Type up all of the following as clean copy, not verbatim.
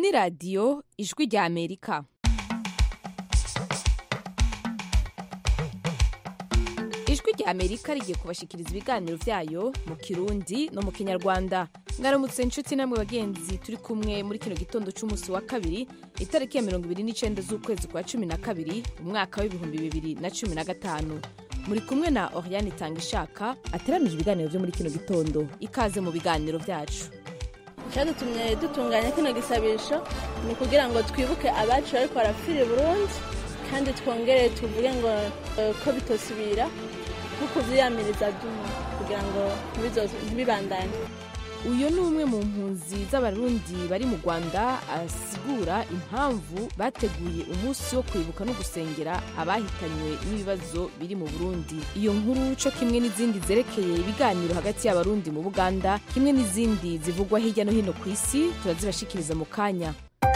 ni radiyo ijwi rya Amerika. Ijwi rya Amerika rigiye kubashikiriza ibiganiro vyayo mu Kirundi no mu Kinyarwanda. Mwaramutse inshuti namwe bagenzi turi kumwe muri kino gitondo c'umunsi wa kabiri itariki ya 29 z'ukwezi kwa 12 umwaka wa 2015. Muri kumwe na Oriane Tangishaka ateramije ibiganiro vyo muri kino gitondo. Ikaze mu biganiro vyacu. Cyadutumye dutunganya kino gisabisho ni kugira ngo twibuke abacu bariko barapfira i Burundi kandi twongere tuvuge ngo ko bitosubira kuko vyiyamiriza duma kugira ngo ntibibandanye. Uyo ni umwe mu mpunzi z'abarundi bari mu Rwanda asigura impamvu bateguye umunsi wo kwibuka no gusengera abahitanywe n'ibibazo biri mu Burundi. Iyo nkuru co kimwe n'izindi zerekeye ibiganiro hagati y'abarundi mu Buganda kimwe n'izindi zivugwa hirya no hino ku isi turazibashikiriza mu kanya.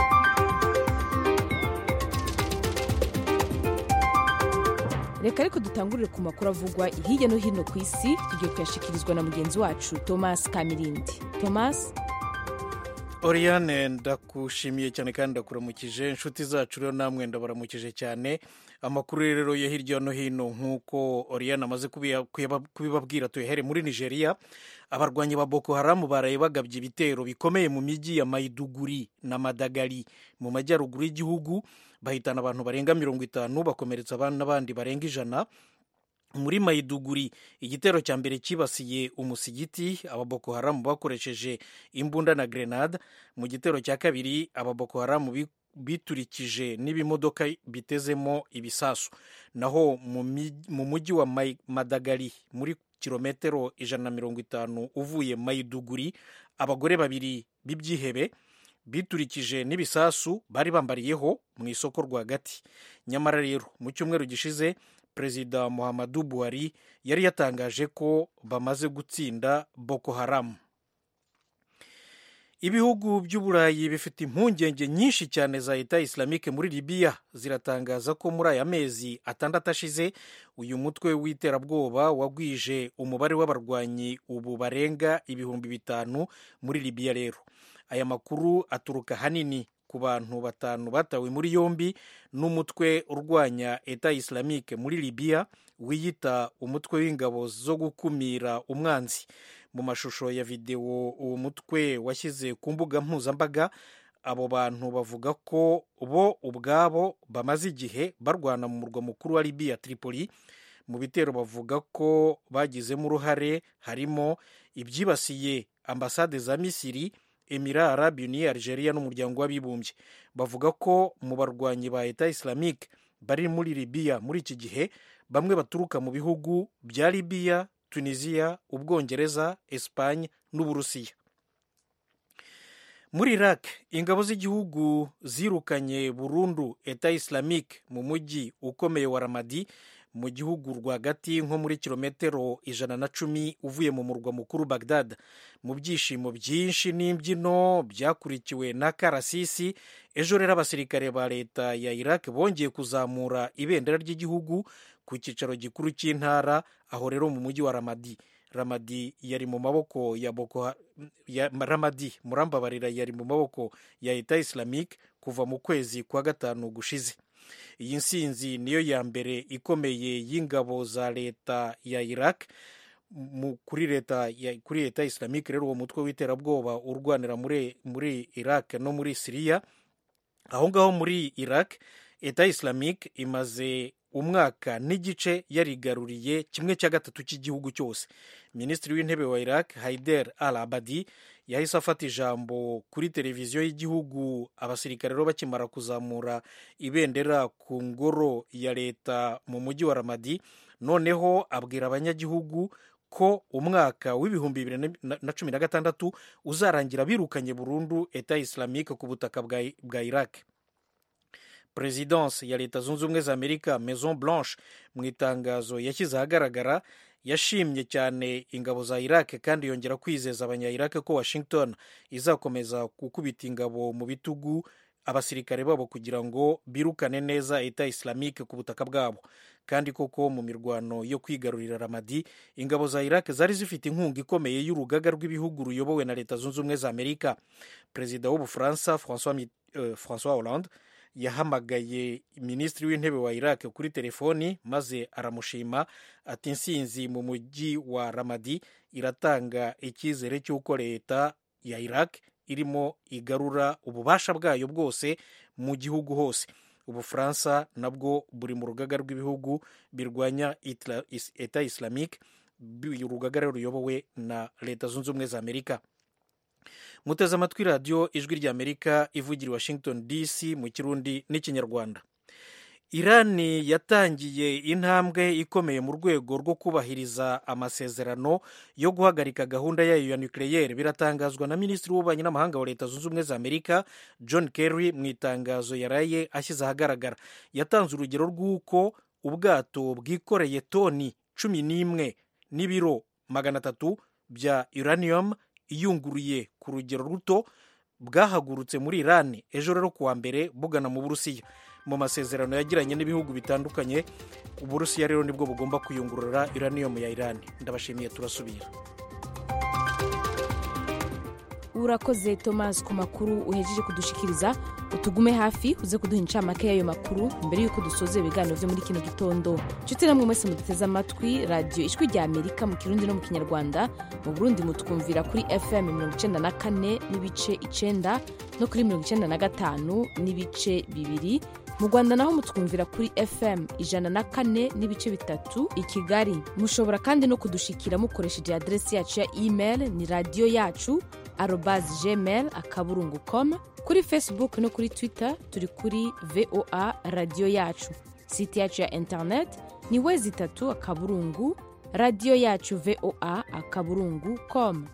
Reka ariko dutangurire ku makuru avugwa hirya no hino ku isi tugiye kuyashikirizwa na mugenzi wacu Thomas Kamirindi. Thomas. Oriane, ndakushimiye cyane kandi ndakuramukije inshuti zacu rero namwe ndabaramukije cyane. Amakuru rero yo hirya no hino nk'uko Oriane amaze kubibabwira tuyahere muri Nigeria. Abarwanyi ba Boko Haram baraye bagabye ibitero bikomeye mu miji ya Maiduguri na Madagali mu majyaruguru y'igihugu, bahitana abantu barenga 50 bakomeretsa n'abandi barenga 100. Muri Maiduguri igitero cya mbere kibasiye umusigiti aba Boko Haram bakoresheje imbunda na grenade. Mu gitero cya kabiri aba Boko Haram biturikije n'ibimodoka bitezemo ibisasu. Naho mu mujyi wa Madagali muri kilometero 150 uvuye Maiduguri, abagore babiri b'ibyihebe biturikije n'ibisasu bari bambariyeho mu isoko rwagati. Nyamara rero mu cyumweru gishize Perezida Muhammadu Buhari yari yatangaje ko bamaze gutsinda Boko Haram. Ibihugu by'Uburayi bifite impungenge nyinshi cyane za Leta Islamique muri Libya, ziratangaza ko muri aya mezi 6 ashize uyu mutwe w'iterabwoba wagwije umubare w'abarwanyi ubu barenga 5,000 muri Libya. Rero aya makuru aturuka hanini ku bantu 5 batawe muri yombi n'umutwe urwanya Leta Islamique muri Libya wiyita umutwe w'ingabo zo gukumira umwanzi. Mu mashusho ya video uwo mutwe washyize ku mbuga mpuzambaga, abo bantu bavuga ko bo ubwabo bamaze igihe barwana mu murwa mukuru wa Libya Tripoli. Mu bitero bavuga ko bagizemo uruhare harimo ibyibasiye ambasade za Misiri, Emirats Arabes Unis, Algeria n'umuryango w'abibumbye. Bavuga ko mu barwanyi ba Leta Islamique bari muri Libya muri iki gihe bamwe baturuka mu bihugu bya Libya, Tunisia, Ubwongereza, Espagne n'Uburusiya. Muri Iraq ingabo z'igihugu zirukanye burundu Leta Islamique mu mujyi ukomeye wa Ramadi mu gihugu rwagati nko muri kilometero 110 uvuye mu murwa mukuru Baghdad. Mu byishimo byinshi n'imbyino byakurikiwe na karasisi, ejo rero abasirikare ba leta ya Iraq bongeye kuzamura ibendera ry'igihugu ku cyicaro gikuru cy'intara aho rero mu mujyi wa Ramadi. Ramadi yari mu maboko ya yari mu maboko ya Leta Islamique kuva mu kwezi kwa 5 gushize. Iyi nsinzi niyo ya mbere ikomeye y'ingabo za leta ya Iraq kuri leta Islamique. Rero uwo mutwe w'iterabwoba urwanira muri Iraq no muri Syria. Aho ngaho muri Iraq Leta Islamique imaze umwaka n'igice yarigaruriye 1/3 cy'igihugu cyose. Minisitiri w'intebe wa Iraq Haider al-Abadi yahise afata ijambo kuri televiziyo y'igihugu abasirikare rero bakimara kuzamura ibendera ku ngoro ya leta mu mujyi wa Ramadi. Noneho abwira abanyagihugu ko umwaka w'ibihumbi 2016 uzarangira birukanye burundu Leta Islamique ku butaka bwa Iraq. Presidence ya Leta Zunze Ubumwe za Amerika Maison Blanche mu itangazo yashyize ahagaragara yashimye cyane ingabo za Iraq kandi yongera kwizeza abanya-Iraq ko Washington izakomeza gukubita ingabo mu bitugu abasirikare babo kugira ngo birukane neza Leta Islamique ku butaka bwabo. kandi koko mu mirwano yo kwigarurira Ramadi ingabo za Iraq zari zifite inkunga ikomeye y'urugaga rw'ibihugu ruyobowe na Leta Zunze Ubumwe za Amerika. Perezida w'Ubufaransa François Hollande yahamagaye minisitiri w'intebe wa Iraq kuri telefoni maze aramushima ati insinzi mu mujyi wa Ramadi iratanga icyizere cy'uko leta ya Iraq irimo igarura ububasha bwayo bwose mu gihugu hose. Ubufaransa nabwo buri mu rugaga rw'ibihugu birwanya Eta Islamique, urugaga ruyobowe na Leta Zunze Ubumwe za Amerika. Muteze amatwi radiyo ijwi ry'Amerika ivugira Washington DC mu Kirundi n'Ikinyarwanda. Irani yatangiye intambwe ikomeye mu rwego rwo kubahiriza amasezerano yo guhagarika gahunda yayo ya nucleaire, biratangazwa na Minisitiri w'Ububanyi n'Amahanga wa Leta Zunze Ubumwe za Amerika John Kerry mu itangazo yaraye ashyize ahagaragara. Yatanze urugero rw'uko ubwato bwikoreye toni 11 n'ibiro 300 bya uranium iyunguruye ku rugero ruto bwahagurutse muri Irani ejo rero kuwa mbere bugana mu Burusiya. Mu masezerano yagiranye n'ibihugu bitandukanye, Uburusiya rero nibwo bugomba kuyungurura uranium ya Irani. Ndabashimiye, turasubira. Urakoze Thomas ku makuru uhejeje kudushikiriza. Utugume hafi uze kuduha incamake y'ayo makuru mbere yuko dusoza ibiganiro byo muri kino gitondo. Nshuti namwe mwese muduteze amatwi radio ijwi rya Amerika mu Kirundi no mu Kinyarwanda. Mu Burundi mutwumvira kuri FM 94 n'ibice 9 no kuri 95 n'ibice 2. Mu Rwanda naho mutwumvira kuri FM 104 n'ibice 3 i Kigali. Mushobora kandi no kudushikira mukoresheje adresi yacu ya email ni radio yacu @gmail.com. Kuri Facebook no kuri Twitter turi kuri VOA radio yacu. Site yacu ya internet ni www.radio yacu voa.com.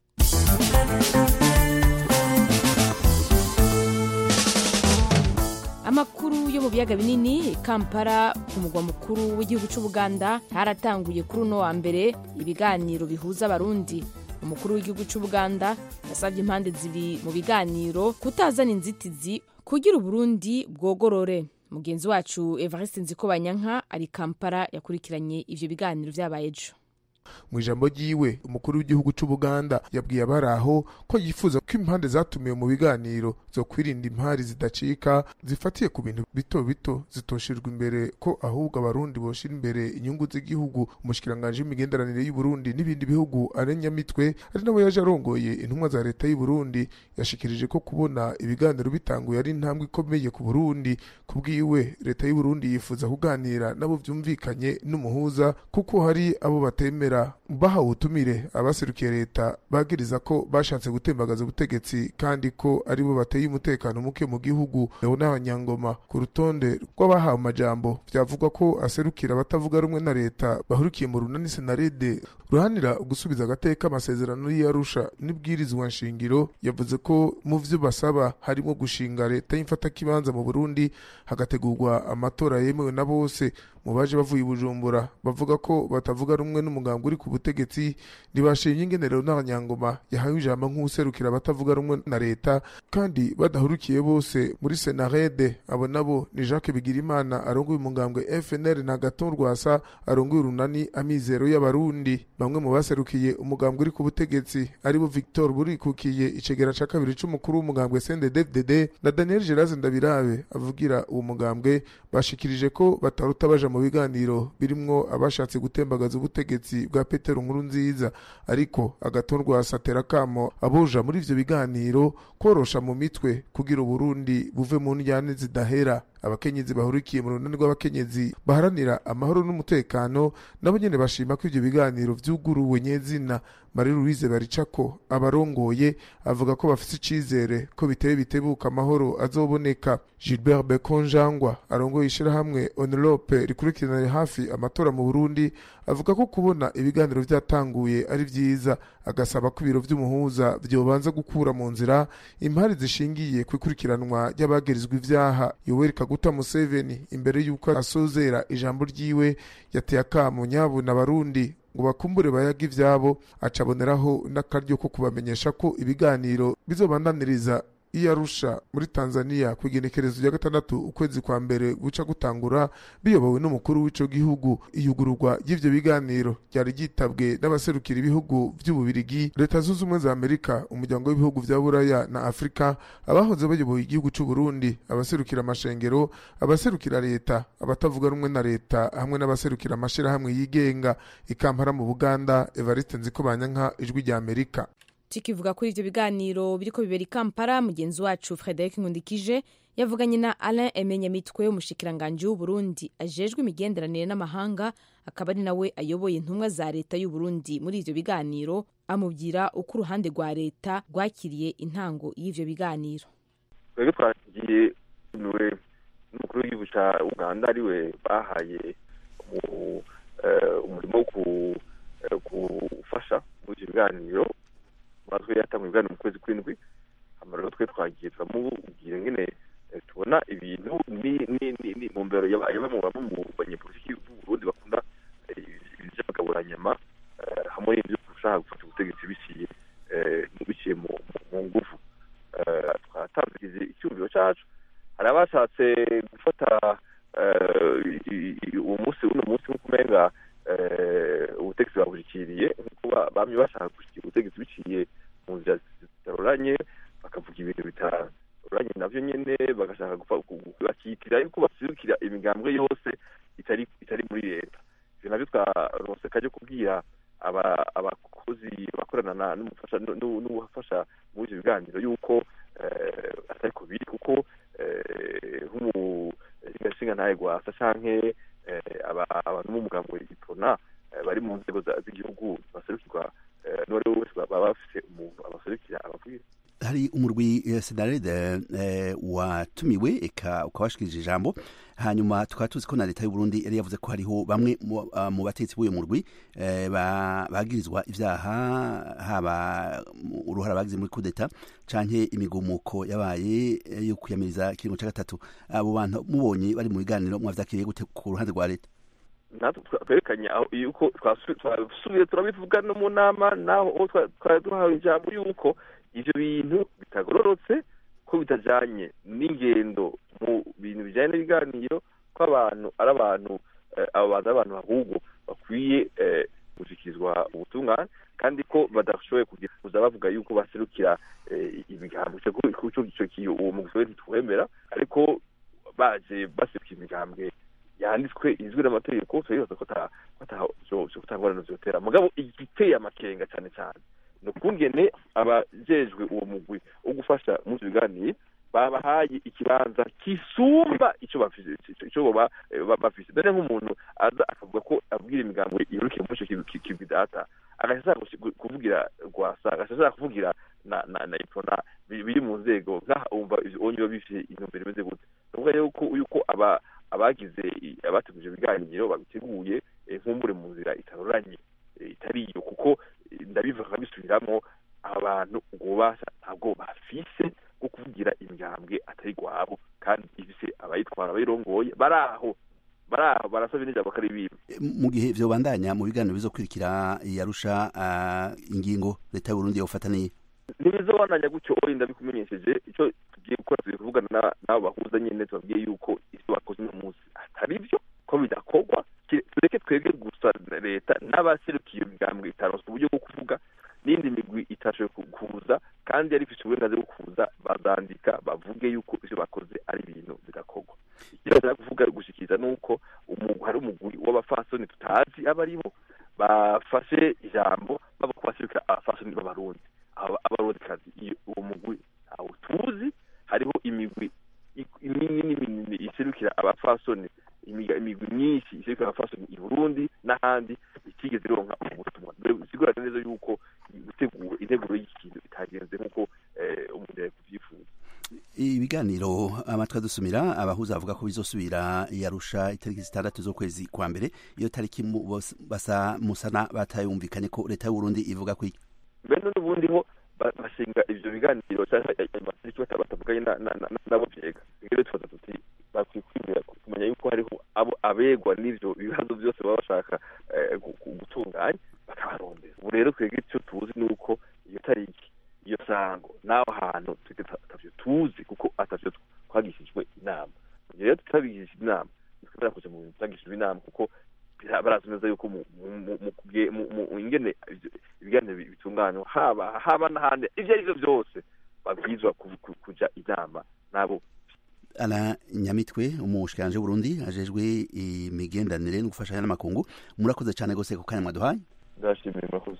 Amakuru yo mu biyaga binini, Kampala ku mugwa mukuru w'igihugu cy'u Buganda haratanguye kuri uno wa mbere ibiganiro bihuza abarundi. Umukuru w'igihugu cy'u Buganda yasabye impande ziri mu biganiro kutazana inzitizi kugira Burundi bwogorore. Mugenzi wacu Evariste Nzikobanyanka ari Kampala yakurikiranye ivyo biganiro vyabaye ejo. Mu ijambo ryiwe umukuru w'igihugu cy'u Buganda yabwiye abaraho ko yifuza ko impande zatumiwe mu biganiro zo kwirinda impari zidacika zifatiye ku bintu bito bito zitoshirwa imbere, ko ahubwo abarundi boshira imbere inyungu z'igihugu. Umushikiranganje w'imigenderanire y'u Burundi n'ibindi bihugu Arenyamitwe ari nawe yaje arongoye intumwa za leta y'u Burundi yashikirije ko kubona ibiganiro bitanguye ari intambwe ikomeye ku Burundi. Kubwiwe leta y'u Burundi yifuza kuganira nabo vyumvikanye n'umuhuza, kuko hari abo batemera bahawe ubutumire abaserukiye leta bagiriza ko bashatse gutembagaza ubutegetsi kandi ko aribo bateye umutekano muke mu gihugu. N'abanyangoma ku rutonde rw'abahawe amajambo byavugwa ko aserukira abatavuga rumwe na leta bahurikiye mu runani Senarede ruhanira gusubiza agateka amasezerano y'Arusha n'ibwirizwa nshingiro. Yavuze ko mu vyo basaba harimo gushinga leta y'imfata kibanza mu Burundi, hagategurwa amatora yemewe na bose. Mu baje bavuye i Bujumbura bavuga ko batavuga rumwe n'umugambwe uri ku butegetsi ntibashimye ingenero n'abanyangoma yahawe ijambo nk'userukira abatavuga rumwe na leta kandi badahurukiye bose muri Senarede. Abo nabo ni Jacques Bigirimana arongoye umugambwe FNL na Gaton Rwasa arongoye urunani Amizero y'Abarundi. Bamwe mu baserukiye umugambwe uri ku butegetsi aribo Victor Burikukiye icegera ca kabiri c'umukuru w'umugambwe CNDD-FDD na Daniel Geraze Ndabirabe avugira uwo mugambwe bashikirije ko bataruta baja mu biganiro birimwo abashatse gutembagaza ubutegetsi bwa Petero Nkurunziza, ariko Agaton Rwasa atera kamo aboja muri ivyo biganiro korosha mu mitwe kugira Burundi buve mu njyane zidahera. Abakenyezi bahurikiye mu runani rw'abakenyezi baharanira amahoro n'umutekano nabo nyene bashima ko ivyo biganiro vyuguruwe nyezina. Marie Louise Baricako abarongoye avuga ko bafite icizere ko biteye bitebuka amahoro azoboneka. Gilbert Bekonjangwa arongoye ishirahamwe Onelope rikurikirana hafi amatora mu Burundi avuga ko kubona ibiganiro vyatanguye ari vyiza, agasaba ko ibiro vy'umuhuza vyobanza gukura mu nzira impari zishingiye kwikurikiranwa y'abagirizwa ivyaha. Yoweri Kaguta Museveni imbere yuko asozera ijambo ryiwe yateye akamo nyabo n'abarundi ngo bakumbure bayaga ivyabo, acaboneraho n'akaryo ko kubamenyesha ko ibiganiro bizobandaniriza Arusha muri Tanzania ku igenekerezo rya 6 ukwezi kwa mbere guca gutangura biyobowe n'umukuru w'ico gihugu. Iyugururwa y'ivyo biganiro ryari ryitabwe n'abaserukira ibihugu vy'Ububirigi, Leta Zunze Ubumwe za Amerika, umuryango w'ibihugu vya Buraya na Afrika, abahoze bayoboye igihugu c'u Burundi, abaserukira amashengero, abaserukira leta, abatavuga rumwe na leta, hamwe n'abaserukira amashirahamwe yigenga. Ikampara mu Buganda, Evariste Nzikobanyanka, Ijwi rya Amerika. Tukivuga kuri ivyo biganiro biriko bibera i Kampala, mugenzi wacu Frederic Nkundikije yavuganye na Alain Emenyamitwe, umushikiranganje w'u Burundi ajejwe imigenderanire n'amahanga, akaba ari nawe ayoboye intumwa za leta y'u Burundi muri ivyo biganiro, amubwira uko uruhande rwa leta rwakiriye intango y'ivyo biganiro. Twebwe twagiye n'umukuru w'igihugu ca Uganda ariwe bahaye umurimo wo gufasha muri ivyo biganiro. Matwe yatanguye ibiganiro mu kwezi kw'indwi, amarero twe twagiye turamubwira ngene tubona ibintu ni mu mbero mu banyepolitiki b'u Burundi bakunda ivy'amagaburanyama hamwe n'ivyo gushaka gufata ubutegetsi biciye mu nguvu. Twatangize icyumviro cacu, hari abashatse gufata uwo munsi nk'ukumenga ubutegetsi babujikiriye, nk'uko bamye bashaka gushikira ubutegetsi biciye mu nzira zitaroranye, bakavuga ibintu bitaroranye navyo nyene, bagashaka bakitira yuko basirukira imigambwe yose itari muri leta. Ivyo navyo twaronse kaje kubwira abakozi bakorana n'ubufasha muri ivyo biganiro yuko atariko biri, kuko nk'umushinga ntahe Gwasa canke abantu b'umugambwe Iprona bari mu nzego z'igihugu baserukirwa n'uwari wese baba bafise umuntu abaserukira ababwira. Hari umurwi Senarede watumiwe ukabashikirije ijambo, hanyuma tukaba tuzi ko na leta y'u Burundi yari yavuze ko hariho bamwe mu batetsi b'uyu murwi bagirizwa ivyaha, haba uruhara bagize muri kudeta canke imigumuko yabaye yo kwiyamiriza ikiringo ca gatatu. Abo bantu mubonye bari mu biganiro mwavyakiriye gute ku ruhande rwa leta? Natwe twerekanye aho yuko twasubiye turabivuga no mu nama, naho twari duhawe ijambo yuko ivyo bintu bitagororotse, ko bitajanye n'ingendo mu bintu bijanye n'ibiganiro, ko abantu ari abantu ahubwo bakwiye gushikirizwa ubutungane, kandi ko badashoboye kuza bavuga yuko baserukira imigambwe. Ico kiyo uwo mugwi ntitwemera, ariko baje baserukira imigambwe yanditswe izwi n'amategeko, twibaza ko kutangorana zotera. Mugabo igiteye amakenga cyane nukungene abajejwe uwo mugwi wo gufasha mu biganiro babahaye ikibanza kisumba ico bafise. Dore nk'umuntu aza akavuga ko abwira imigambwe iruke mu cyo kibidata, agashaka kuvugira Gwasa, agashaka kuvugira na Iprona biri mu nzego ngaha, umva onyo bifise intumbero imeze gute. Nuvuga yuko abateguje ibiganiro babiteguye nkumbure mu nzira itaroranye, itariyo, kuko ndabivuga bisubiramo, abantu ububasha ntabwo bafise bwo kuvugira imigambwe atari gwabo, kandi ifise abayitwara bayirongoye baraho barasaba n'ijambo kari bibi. Mu gihe vyo bandanya mu biganiro bizokurikira Arusha, ingingo leta y'u Burundi yofataniye ntibizobandanya gutyo. Ndabikumenyesheje ico tugiye gukora, tugiye kuvugana n'abo bahuza nyene, tubabwiye yuko ivyo bakoze uno munsi atari vyo, ko bidakorwa. Tureke twebwe gusa leta n'abaserukiye imigambwe itaronse uburyo bwo kuvuga, n'indi migwi itashoboye kuza kandi yari ifite uburenganzira bwo kuza, bazandika bavuge yuko ivyo bakoze ari ibintu bidakorwa. Ikindi kuvuga gushikiriza nuko hari umugwi w'abafasoni tutazi abaribo bafashe ijambo baba kubaserukira abafasoni b'abarundi, abarundikazi. Uwo mugwi aho tuzi hariho imigwi minini iserukira abafasoni, imigwi myinshi iserukira abafasoni i Burundi n'ahandi itigeze ironka ubutumwa. Sigura neza yuko gutegura integuro y'ikintu itagenze nk'uko umuntu yari kuvyifuza. Ibiganiro amatwi adusumira, abahuza bavuga ko bizosubira Arusha itariki 6 z'ukwezi kwa mbere. Iyo tariki musana batayumvikanye ko leta y'u Burundi ivuga ko iki bene n'ubundi ho bashinga ivyo biganiro cyangwa amatariki batabuganye nabo vyega. Ngere twaza tuti bakwikwimira kumenya yuko hariho abegwa n'ivyo bibazo byose baba bashaka gutunganya, bakabarondera. Ubu rero twebwe icyo tuzi nuko iyo tariki, iyo sango, naho hantu tutavyo neza yuko mu ingene ibiganiro bitunganywa haba n'ahandi ivyo ari byo byose babwizwa kuja inama nabo. Ala Nyamitwe umushikanje Burundi ajejwe imigendanire no gufashanya n'amakungu, murakoze cyane gose ku kanya mwaduhaye. Ndashimiye murakoze.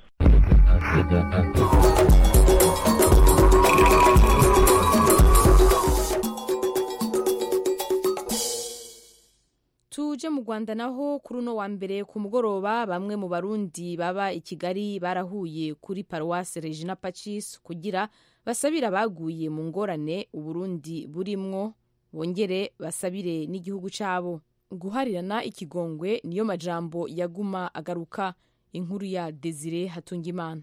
Tuje mu Rwanda naho kuri uno wa mbere ku mugoroba bamwe mu Barundi baba i Kigali barahuye kuri Paroisse Regina Pacis kugira basabira baguye mu ngorane Uburundi burimwo bongere basabire n'igihugu cabo. Guharirana ikigongwe niyo majambo yaguma agaruka. Inkuru ya Desire Hatungimana.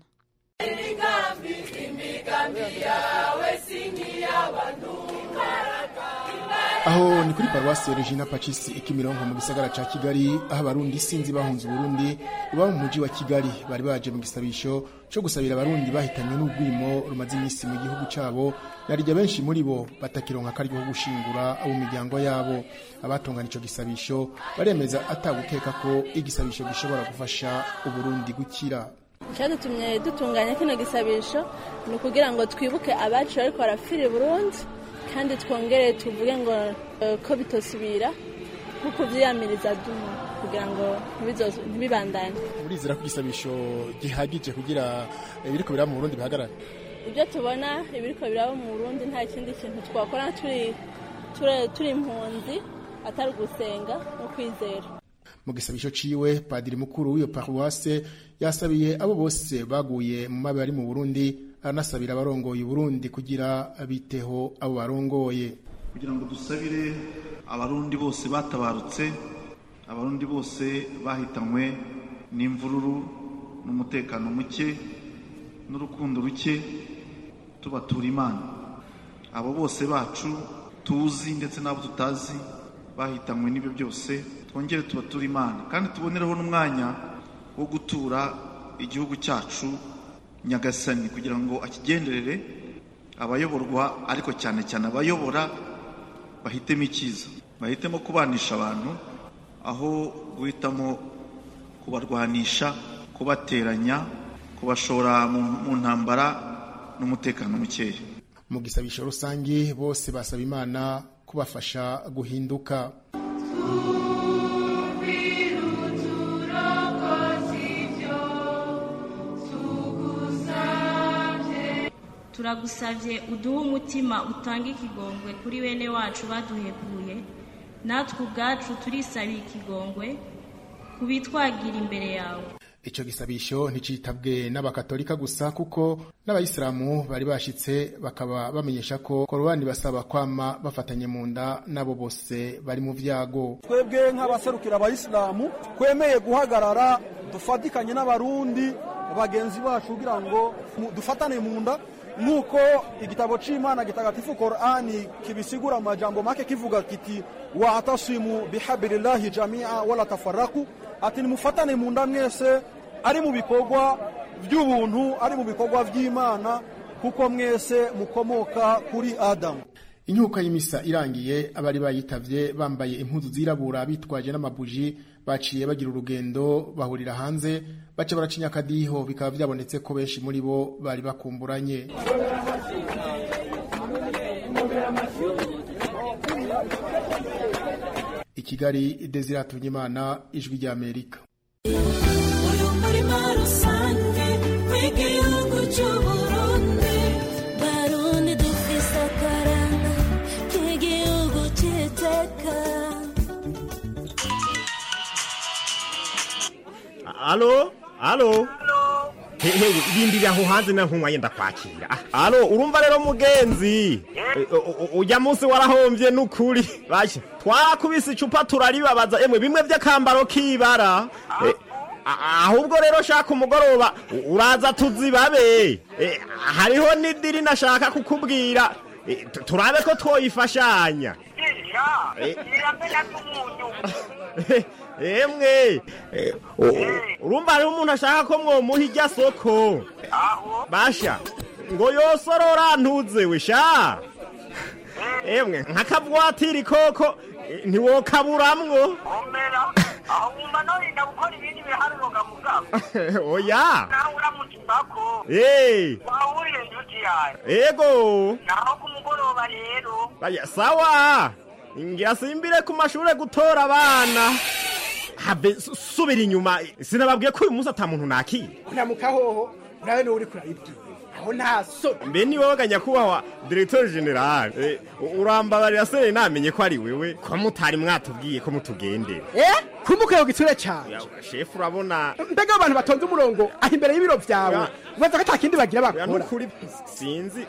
Aho ni kuri Paroisse Regina Pacis Ikimironko mu gisagara ca Kigali, aho Abarundi sinzi bahunze Burundi uba mu muji wa Kigali bari baje mu gisabisho cyo gusabira Abarundi bahitanywe n'ubwimo rumaze imisi mu gihugu cabo, narijya benshi muri bo batakironka akaryo ko gushingura abo miryango yabo. Abatungana ico gisabisho baremeza atagukeka ko igisabisho gishobora gufasha Uburundi gukira. Cyadutumye dutunganya kino gisabisho ni kugira ngo twibuke abacu ariko barafira Burundi kandi twongere tuvuge ngo ko bitosubira kuko vyamiriza dumu kugira ngo ntibibandanye. Urizera ko igisabisho gihagije kugira ibiriko biraba mu Burundi bihagarara? Ibyo tubona ibiriko biraba mu Burundi nta kindi kintu twakora turi impunzi atari gusenga no kwizera. Mu gisabisho ciwe padiri mukuru w'iyo paroisse yasabiye abo bose baguye mu mabi ari mu Burundi, aranasabira abarongoye Burundi kugira abiteho abo barongoye, kugira ngo dusabire abarundi bose batabarutse, abarundi bose bahitanywe n'imvururu n'umutekano muke n'urukundo ruke, tubatura Imana. Abo bose bacu tuzi ndetse n'abo tutazi bahitanywe n'ibyo byose, twongere tubatura Imana kandi tubonereho n'umwanya wo gutura igihugu cyacu Nyagasani kugira ngo akigenderere abayoborwa, ariko cyane cyane abayobora bahitemo icyiza, bahitemo kubanisha abantu aho guhitamo kubarwanisha, kubateranya, kubashora mu ntambara n'umutekano mukeya. Mu gisabisho rusange bose basaba Imana kubafasha guhinduka. Turagusavye uduhe umutima utanga ikigongwe kuri bene wacu baduheguye, natwe ubwacu turisabira ikigongwe kubitwagira imbere yawe. Ico gisabisho nticitabwe n'abakatolika gusa kuko n'abayisilamu bari bashitse bakaba bamenyesha ko korowani basaba kwama bafatanye mu nda nabo bose bari mu vyago. Twebwe nk'abaserukira abayisilamu kwemeye guhagarara dufatikanye n'abarundi bagenzi bacu kugira ngo dufatane mu nda, nuko igitabo c'Imana gitagatifu Qur'ani kibisigura amajambo make kivuga kiti wa atasimu bihablillahi jami'a wala tafarraku, ati mufatane mu nda mwese, ari mu bikorwa by'ubuntu, ari mu bikorwa by'Imana, kuko mwese mukomoka kuri Adamu. Inyuka y'imisa irangiye, abari bayitavye bambaye impuzu zirabura bitwaje n'amabuji baciye bagira urugendo bahurira hanze, baca baracinya akadiho, bikaba byabonetse ko benshi muri bo bari bakumburanye. I Kigali, Desire Hatungimana, Ijwi rya Amerika. Alo. Hehe, ibindi aho hanze na nkunywa yenda kwakira. Alo, urumva rero mugenzi. Ujya munsi warahomvye n'ukuri. Basha, twarakubise icupa turaribabaza emwe bimwe by'akambaro kibara. Ahubwo rero shaka umugoroba uraza tuzibabe. Hariho nidiri nashaka kukubwira. Turabe ko twoyifashanya. Emwe urumva rero umuntu ashaka ko mwomuha irya soko basha ngo yosorora ntuzewe sha emwe nk'akabwatiri koko ntiwokaburamwo oya nawe uramutsako wahuriye inshuti yawe yego naho ku mugoroba rero aya sawa ngira simbire ku mashure gutora abana habe subira inyuma sinababwiye ko uyu munsi atamuntu nakira unamukahoho nawe uri kurabibwira aho nta so mbe ni wowe ganyakubahwa directeur general urambabarira se namenye ko ari wewe ko mutari mwatubwiye ko mutugendera kumukayo gitsure cyane chef urabona mbega abantu batonze umurongo aho imbere y'ibiro vyawe ubaza ko atakindi bagira bakora sinzi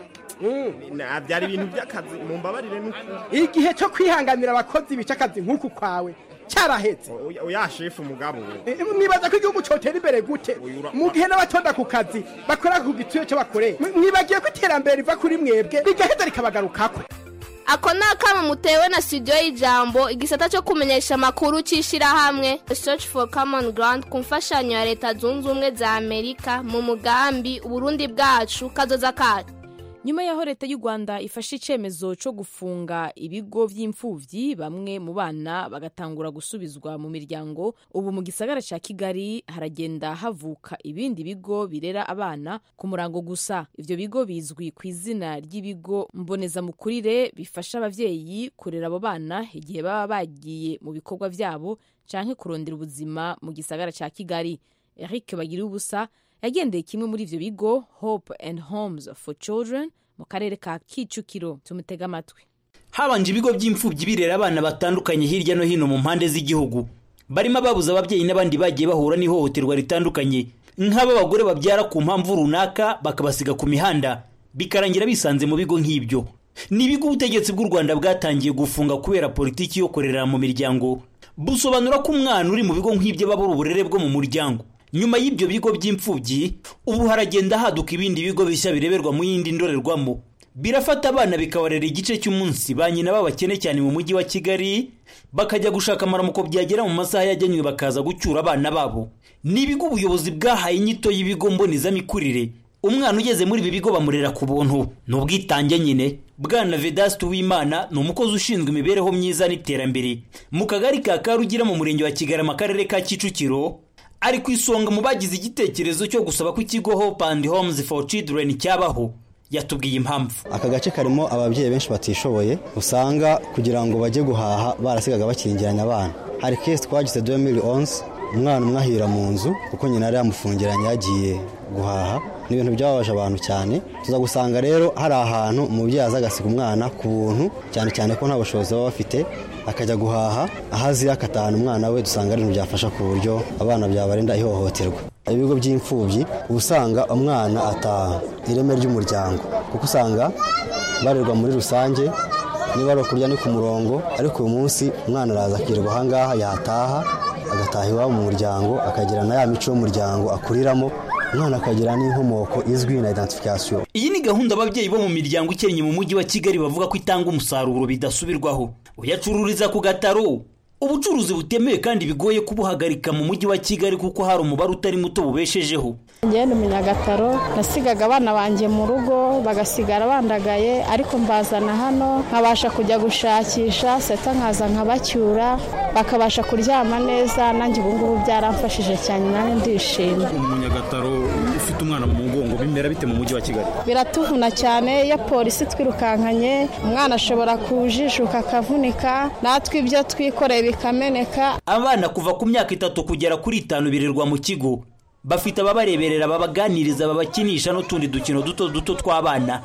byari ibintu by'akazi mumbabarire n'ukuri igihe cyo kwihanganira abakozi bica akazi nk'uku kwawe cyarahetse oya chef umugabo mwibaza ko igihugu cyotera imbere gute mu gihe n'abatonda ku kazi bakora ku gitsure cyo bakoreye mwibagiye ko iterambere riva kuri mwebwe rigaheza rikabagarukako ako ni akamo mutewe na studio y'ijambo igisata cyo kumenyesha amakuru cy'ishyirahamwe Search for Common Ground ku mfashanyo ya leta zunze ubumwe za Amerika mu mugambi Uburundi bwacu kazoza kacu. Nyuma yaho leta y'u Rwanda ifashe icemezo cyo gufunga ibigo vy'imfuvyi bamwe mu bana bagatangura gusubizwa mu miryango, ubu mu gisagara ca Kigali haragenda havuka ibindi bigo birera abana ku murango gusa. Ivyo bigo bizwi ku izina ry'ibigo mbonezamukurire bifasha abavyeyi kurera abo bana igihe baba bagiye mu bikorwa vyabo canke kurondera ubuzima mu gisagara ca Kigali. Eric Bagiriubusa yagendeye kimwe muri ivyo bigo Hope and Homes for Children mu karere ka Kicukiro. Tumutega amatwi. Habanje ibigo by'imfubyi birera abana batandukanye hirya no hino mu mpande z'igihugu, barimo ababuza ababyeyi n'abandi bagiye bahura n'ihohoterwa ritandukanye, nk'aba bagore babyara ku mpamvu runaka bakabasiga ku mihanda bikarangira bisanze mu bigo nk'ibyo. Ni ibigo ubutegetsi bw'u Rwanda bwatangiye gufunga kubera politiki yo korera mu miryango, busobanura ko umwana uri mu bigo nk'ibyo babura uburere bwo mu muryango. Nyuma y'ibyo bigo by'imfubyi ubu haragenda haduka ibindi bigo bishya bireberwa mu yindi ndorerwamo, birafata abana bikabarera igice cy'umunsi ba nyina babakene cyane mu mujyi wa Kigali, bakajya gushaka amaramuko byagera mu masaha yajyanywe bakaza gucyura abana babo. Ni ibigo ubuyobozi bwahaye inyito y'ibigo mbonezamikurire. Umwana ugeze muri ibi bigo bamurera ku buntu n'ubwitange nyine. Bwana Vedaste Uwimana ni umukozi ushinzwe imibereho myiza n'iterambere mu kagari ka Karugira mu murenge wa Kigarama akarere ka Kicukiro, ari ku isonga mu bagize igitekerezo cyo gusaba ko ikigo Hope and Homes for Children cyabaho. Yatubwiye impamvu. Aka gace karimo ababyeyi benshi batishoboye, usanga kugira ngo bajye guhaha barasigaga bakingiranya abana. Hari case twagize 2011 umwana umwe ahira mu nzu kuko nyina yari yamufungiranye yagiye guhaha. Ni ibintu byababaje abantu cyane. Tuza gusanga rero hari ahantu umubyeyi azagasiga umwana ku buntu, cyane cyane ko nta bushobozi baba bafite, akajya guhaha ahazi akatahana umwana we. Dusanga ari ibintu byafasha ku buryo abana byabarinda ihohoterwa. Ibigo by'imfubyi usanga umwana ataha ireme ry'umuryango, kuko usanga barerwa muri rusange, niba ari kurya ni ku murongo, ariko uyu munsi umwana araza akirirwa ahangaha yataha agataha iwabo mu muryango, akagira na ya mico y'umuryango akuriramo, umwana akagira n'inkomoko izwi na identification. Iyi ni gahunda ababyeyi bo mu miryango ikennye mu mujyi wa Kigali bavuga ko itanga umusaruro bidasubirwaho. Uyacururiza ku gataro, ubucuruzi butemewe kandi bigoye kubuhagarika mu mujyi wa Kigali kuko hari umubare utari muto bubeshejeho. Ngende mu Nyagataro nasigaga abana banjye mu rugo bagasigara bandagaye, ariko mbazana hano nkabasha kujya gushakisha seta nkaza nkabacyura bakabasha kuryama neza. Nanjye ubu ngubu byaramfashije cyane, nanjye ndishimye. Mu Nyagataro ufite umwana mu mugongo bimera bite mu mujyi wa Kigali? Biratuvuna cyane, ya polisi twirukankanye umwana ashobora kujijuka akavunika, natwe ibyo twikoreye bikameneka. Abana kuva ku myaka 3 kugera kuri 5 birerwa mu kigo, bafite ababareberera babaganiriza babakinisha n'utundi dukino duto duto tw'abana.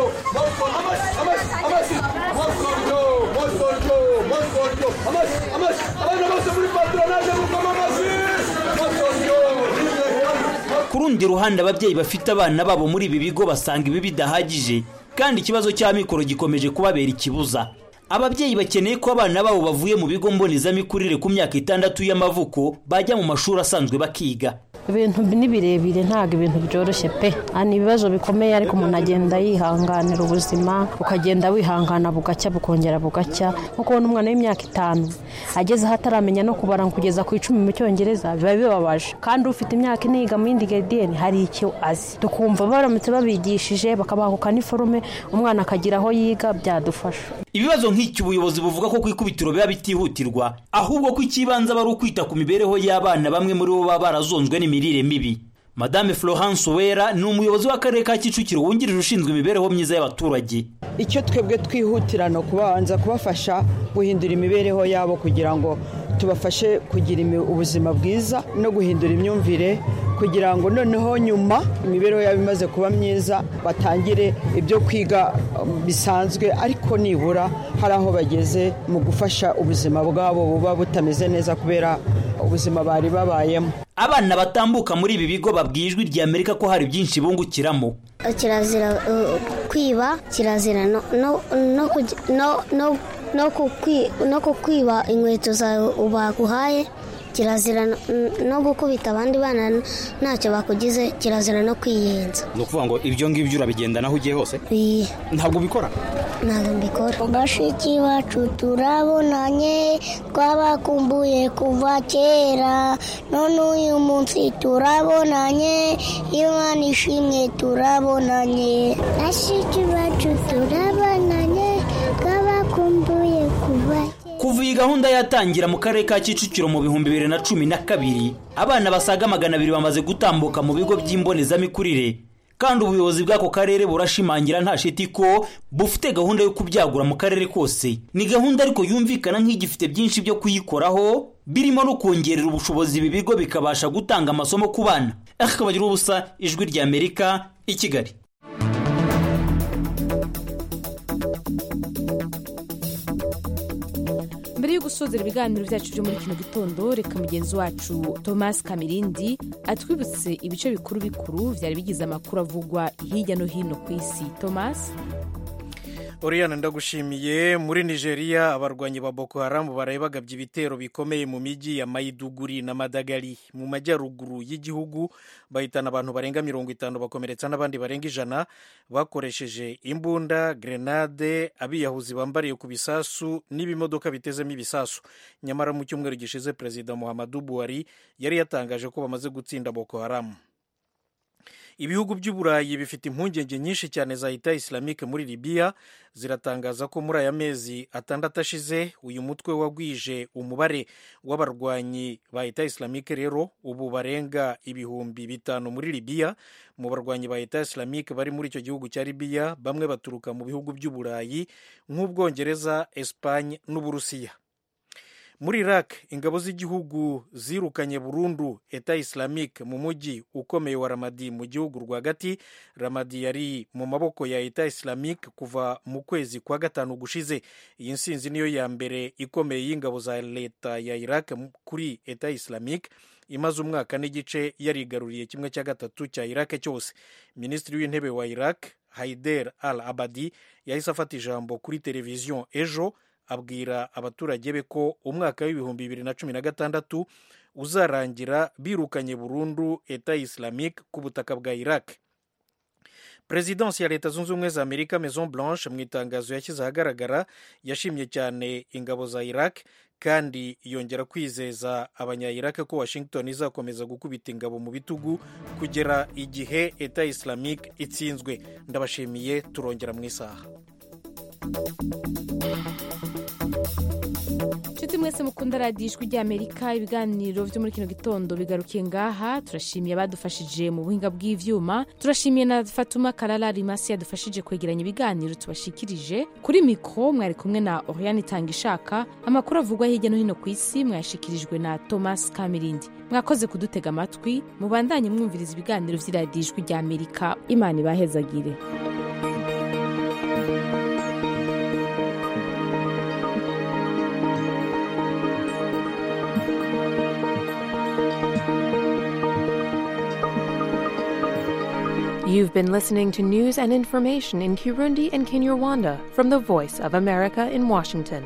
Ku rundi ruhande ababyeyi bafite abana babo muri ibi bigo basanga ibi bidahagije, kandi ikibazo cy'amikoro gikomeje kubabera ikibuza. Ababyeyi bakeneye ko abana babo bavuye mu bigo mbonezamikurire ku myaka 6 y'amavuko bajya mu mashuri asanzwe bakiga. Ibintu ni birebire, ntago ibintu byoroshye pe. Ani ibibazo bikomeye, ariko umuntu agenda yihanganira ubuzima, ukagenda wihangana bugacya bukongera bugacya. Nko kubona umwana w'imyaka 5 ageze hataramenya no kubara kugeza ku 10 mu Cyongereza biba bibabaje, kandi ufite imyaka iniga mu indi gradien hari icyo azi. Tukumva baramutse babigishije bakabahuka n'iforume umwana akagira aho yiga byadufasha. Ibibazo nk'iki ubuyobozi buvuga ko kwikubitiro biba bitihutirwa, ahubwo ko ikibanza bari ukwita ku mibereho y'abana bamwe muri bo baba barazonzwe n'imiri imirire mibi. Madame Florence Uwera ni umuyobozi w'akarere ka Kicukiro wungirije ushinzwe imibereho myiza y'abaturage. Icyo twebwe twihutirano kubanza kubafasha guhindura imibereho yabo kugira ngo tubafashe kugira ubuzima bwiza no guhindura imyumvire kugira ngo noneho nyuma imibereho yabo imaze kuba myiza batangire ibyo kwiga bisanzwe, ariko nibura hari aho bageze mu gufasha ubuzima bwabo buba butameze neza kubera ubuzima bari babayemo. Abana batambuka muri ibi bigo babwiye Ijwi ry'Amerika ko hari byinshi bungukiramo. Kirazira kwiba, kirazira no kukwiba inkweto zawe baguhaye, kirazira no gukubita abandi bana ntacyo bakugize, kirazira no kwiyenza. Ni ukuvuga ngo ibyo ngibyo urabigendana aho ugiye hose? Ntabwo ubikora? Ntabwo mbikora. Bashiki bacu turabonanye, twabakumbuye kuva kera, none uyu munsi turabonanye, Imana ishimwe turabonanye. Bashiki bacu turabonanye, twabakumbuye kuva kera. Kuva iyi gahunda yatangira mu karere ka Kicukiro mu 2012, abana basaga 200 bamaze gutambuka mu bigo by'imbonezamikurire, kandi ubuyobozi bw'ako karere burashimangira nta shiti ko bufite gahunda yo kubyagura mu karere kose. Ni gahunda ariko yumvikana nk'igifite byinshi byo kuyikoraho, birimo no kongerera ubushobozi ibi bigo bikabasha gutanga amasomo ku bana. Akabagira ubusa, Ijwi ry'Amerika, i Kigali. Mbere yo gusozera ibiganiro byacu byo muri kino gitondo, reka mugenzi wacu Thomas Kamirindi atwibutse ibice bikuru bikuru byari bigize amakuru avugwa hirya no hino ku isi. Thomas. Oriana, ndagushimiye. Muri Nigeria abarwanyi ba Boko Haram barabagabye ibitero bikomeye mu miji ya Maiduguri na Madagali mu majyaruguru y'igihugu, bahitana abantu barenga 50, bakomeretsa n'abandi barenga 100 bakoresheje imbunda, grenade, abiyahuzi bambariye ku bisasu n'ibimodoka bitezemo ibisasu. Nyamara mu cyumweru gishize Perezida Muhammadu Buhari yari yatangaje ko bamaze gutsinda Boko Haram. Ibihugu by'Uburayi bifite impungenge nyinshi cyane za Leta Islamique muri Libya, ziratangaza ko muri aya mezi 6 ashize uyu mutwe wagwije umubare w'abarwanyi ba Leta Islamique, rero ubu barenga 5,000 muri Libya. Mu barwanyi ba Leta Islamique bari muri icyo gihugu cya Libya, bamwe baturuka mu bihugu by'Uburayi nk'Ubwongereza, Espagne n'Uburusiya. Muri Iraq, ingabo z'igihugu zirukanye burundu Eta Islamique mu mujyi ukomeye wa Ramadi mu gihugu rwagati. Ramadi yari mu maboko ya Eta Islamique kuva mu kwezi kwa 5 gushize. Iyi nsinzi niyo ya mbere ikomeye y'ingabo za leta ya Iraq kuri Eta Islamique, imaze umwaka n'igice yarigaruriye 1/3 cya Iraq cyose. Minisitiri w'intebe wa Iraq Haider al-Abadi yahise afata ijambo kuri televiziyo ejo, abwira abaturage be ko umwaka w'2016 uzarangira birukanye burundu Eta Islamique ku butaka bwa Iraq. Presidence ya Leta Zunze Ubumwe za Amerika Maison Blanche mu itangazo yashyize ahagaragara yashimye cyane ingabo za Iraq, kandi yongera kwizeza abanya-Iraq ko Washington izakomeza gukubita ingabo mu bitugu kugera igihe Eta Islamique itsinzwe. Ndabashimiye, turongera mu isaha. Nshuti mwese mukunda radiyo Ijwi ry'Amerika, ibiganiro byo muri kino gitondo bigarukiye ngaha. Turashimiye abadufashije mu buhinga bw'ivyuma, turashimiye na Fatuma Kalala Rimasi yadufashije kwegeranya ibiganiro tubashikirije. Kuri mikro mwari kumwe na Oriane Tangishaka. Amakuru avugwa hirya no hino ku isi mwashikirijwe na Thomas Kamirindi. Mwakoze kudutega amatwi, mubandanye mwumviriza ibiganiro vy'iradiyo Ijwi ry'Amerika. Imana ibahezagire. You've been listening to news and information in Kirundi and Kinyarwanda from the Voice of America in Washington.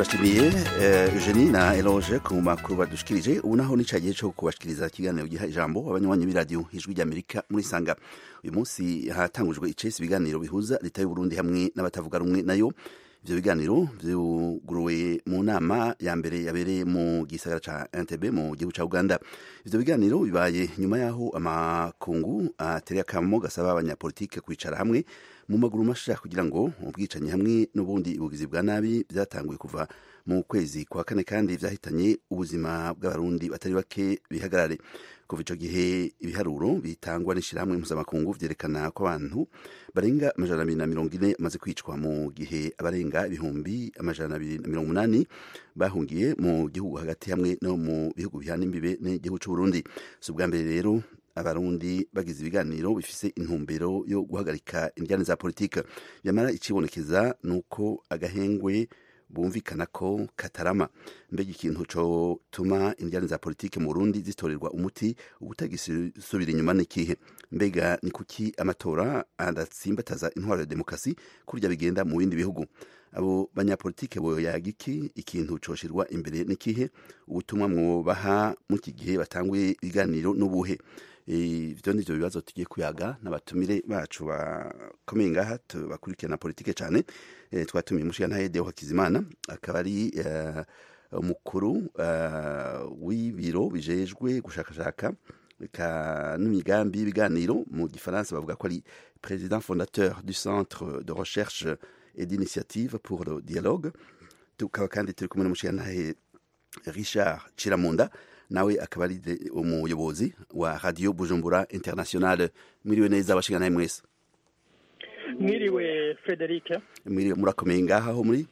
turashimiye Eugenie na Eloge ku makuru badushikirije. Ubu naho ni cagiye cyo kubashikiriza ikiganiro giha ijambo abanywanyi b'iradio Ijwi ry'Amerika muri Sanga. Uyu munsi hatangujwe icese ibiganiro bihuza leta y'u Burundi hamwe n'abatavuga rumwe nayo. Ivyo biganiro vyuguruwe mu nama ya mbere yabereye mu gisagara ca Entebbe mu gihugu ca Uganda. Ivyo biganiro bibaye nyuma yaho amakungu atereye akamo gasaba abanyapolitike kwicara hamwe mu maguru masha kugira ngo ubwicanyi hamwe n'ubundi ubugizi bwa nabi byatanguye kuva mu kwezi kwa kane kandi vyahitanye ubuzima bw'abarundi batari bake bihagarare. Kuva ico gihe ibiharuro bitangwa n'ishirahamwe mpuzamakungu vyerekana ko abantu barenga 240 maze kwicwa mu gihe abarenga ibihumbi 280 bahungiye mu gihugu hagati hamwe no mu bihugu bihana imbibe n'igihugu c'u Burundi. Si ubwa mbere rero abarundi bagize ibiganiro bifise intumbero yo guhagarika indyane za politike. Yamara icibonekeza nuko agahengwe bumvikana ko katarama. Mbega ikintu co tuma indyane za politike mu Burundi zitorerwa umuti ubutagisubira inyuma n'ikihe? Mbega ni kuki amatora adatsimbataza intwaro ya demokrasi kurya bigenda mu bindi bihugu? Abo banyapolitike boyaga iki? Ikintu coshirwa imbere n'ikihe? Ubutumwa mwobaha mu iki gihe batanguye ibiganiro n'ubuhe? Ivyo nivyo bibazo tugiye kuyaga n'abatumire bacu bakomeye ngaha bakurikirana politike cyane. Twatumiye Mushiyantahe Deo Hakizimana akaba ari umukuru w'ibiro bijejwe gushakashaka n'imigambi y'ibiganiro mu gifaransa bavuga ko ari président fondateur du centre de recherche et d'initiative pour le dialogue. Tukaba kandi turi kumwe n'Umushiyantahe Richard Chiramunda nawe akaba ari umuyobozi wa Radio Bujumbura International. Mwiriwe neza abashingana mwese. Mwiriwe Frederic. Mwiriwe murakomeye ngaha ho muri?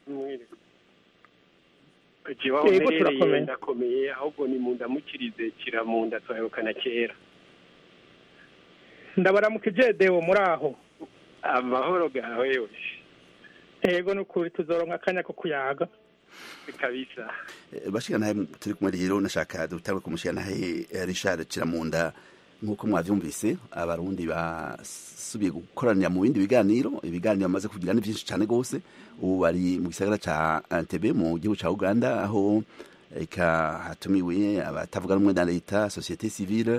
Mwiriwe. Ndakomeye ahubwo ni mundamukirize Kiramunda twayokana kera. Ndabaramukije Deo muri aho. Amahoro gawe wewe. Ego nukuri tuzoronka akanya ko kuyaga. Kabisa. Bashingana turi kumwe rero nashaka dutangwe kumushyiranahe Richard Chiramunda. Nkuko mwavyumvise abarundi basubiye gukoranira mu bindi biganiro bamaze kugira ni byinshi cyane gose. Ubu bari mu gisagara ca Entebbe mu gihugu ca Uganda aho hatumiwe abatavuga rumwe na leta, societe civile,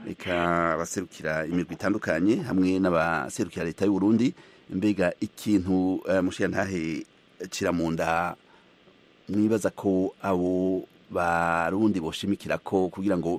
baserukira imirwi itandukanye hamwe n'abaserukira leta y'u Burundi. Mbega ikintu Mushiyantahe Chiramunda mwibaza ko abo barundi boshimikira ko kugira ngo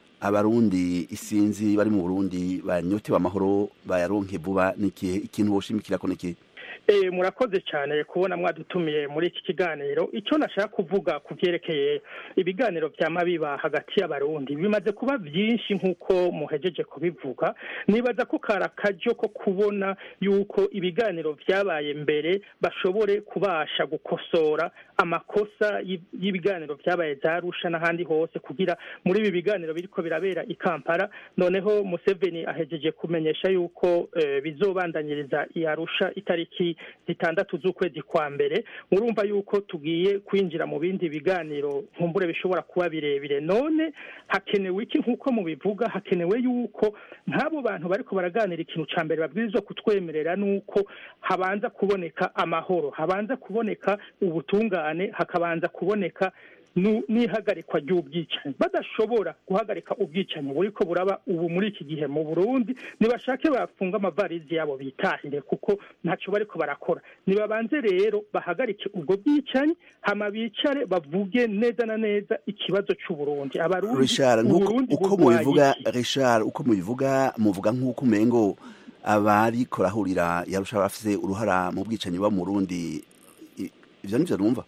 abarundi isinzi bari mu Burundi banyote amahoro bayaronke vuba n'ikihe ikintu boshimikira ko n'ikihe? Murakoze cyane kubona mwadutumiye muri iki kiganiro. Icyo nashaka kuvuga kuvyerekeye ibiganiro by'amabiba hagati y'abarundi bimaze kuba byinshi nkuko muhejeje kubivuga. Nibaza ko karakajo ko kubona yuko ibiganiro byabaye mbere bashobore kubasha gukosora amakosa y'ibiganiro byabaye zarusha n'ahandi hose kugira muri ibi biganiro biriko birabera i Kampala. Noneho Museveni ahejeje kumenyesha yuko bizobandanyiriza Arusha itariki 6 z'ukwezi kwa mbere. Murumva yuko tugiye kwinjira mu bindi biganiro nkumbure bishobora kuba birebire. None hakenewe iki? Nkuko mubivuga hakenewe yuko nk'abo bantu bariko baraganira ikintu ca mbere babwirizwa kutwemerera nuko habanza kuboneka amahoro, habanza kuboneka ubutungane, hakabanza kuboneka n'ihagarikwa ry'ubwicanyi. Badashobora guhagarika ubwicanyi buriko buraba ubu muri iki gihe mu Burundi, nibashake bafunga amavarizi yabo bitahire kuko ntacyo bariko barakora. Nibabanze rero bahagarike ubwo bwicanyi hama bicare bavuge neza na neza ikibazo cy'u Burundi. Abarundi Richard uko mubivuga Richard uko mubivuga muvuga nk'uko umengo abari korahurira yarusha bafise uruhara mu bwicanyi ba mu Burundi. Ivyo nivyo numva.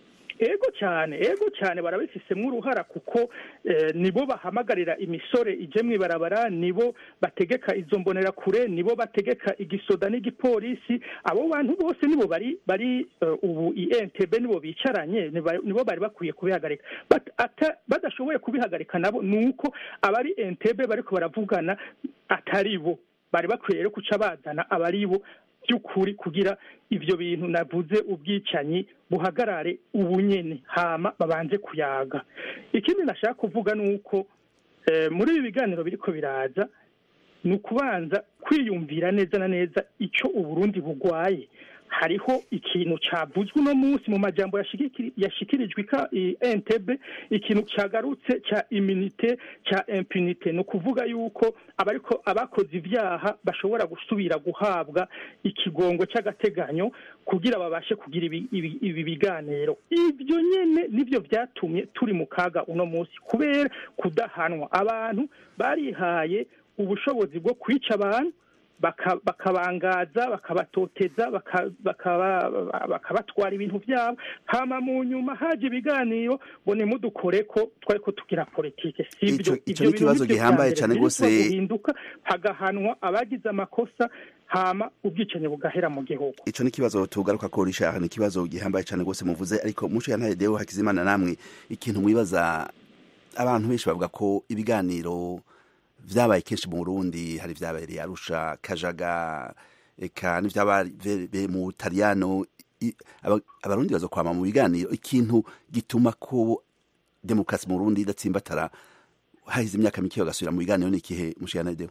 Ego cyane barabifisemo uruhara kuko nibo bahamagarira imisore ije mwibarabara, nibo bategeka izo mbonera kure, nibo bategeka igisoda n'igipolisi. Abo bantu bose nibo bari ubu Entebbe nibo bicaranye, nibo bari bakwiye kubihagarika. Badashoboye kubihagarika nabo nuko abari Entebbe bariko baravugana atari bo. Bari bakwiye rero kuca bazana abari bo by'ukuri kugira ivyo bintu navuze ubwicanyi buhagarare ubunyene hama babanze kuyaga. Ikindi nashaka kuvuga nuko muri ibi biganiro biriko biraza nukubanza kwiyumvira neza na neza ico Uburundi bugwaye hariho ikintu cyavuzwe uno munsi mu majambo yashikirijwe Entebbe, ikintu cyagarutse cya immunité cya impunité, no kuvuga yuko abakoze ibyaha bashobora gusubira guhabwa ikigongo cy'agateganyo kugira babashe kugira ibi biganiro. Ibyo nyene nivyo byatumye turi mu kaga uno munsi, kubera kudahanwa. Abantu barihaye ubushobozi bwo kwica abantu, bakabangaza, bakabatoteza, bakabatwara ibintu byabo, hama mu nyuma haje ibiganiro ngo nimudukore ko twari ko tugira politike. Sibyo, icyo ni ikibazo gihambaye cyane gose, guhinduka hagahanwa abagize amakosa, hama ubwicanyi bugahera mu gihugu. Ico ni kibazo tugaruka ko Richard, ni kibazo gihambaye cyane gose muvuze, ariko musho ya Ntare Hakizimana, namwe ikintu mwibaza, abantu benshi bavuga ko ibiganiro vyabaye kenshi mu Burundi, hari vyabaye Arusha, Kajaga, eka n'ivyabaye mu Butaliyano, abarundi bazokwama mu biganiro. Ikintu gituma ko demokrasi mu Burundi idatsimbatara hahize imyaka mike bagasubira mu biganiro ni ikihe, mushiyana Deo?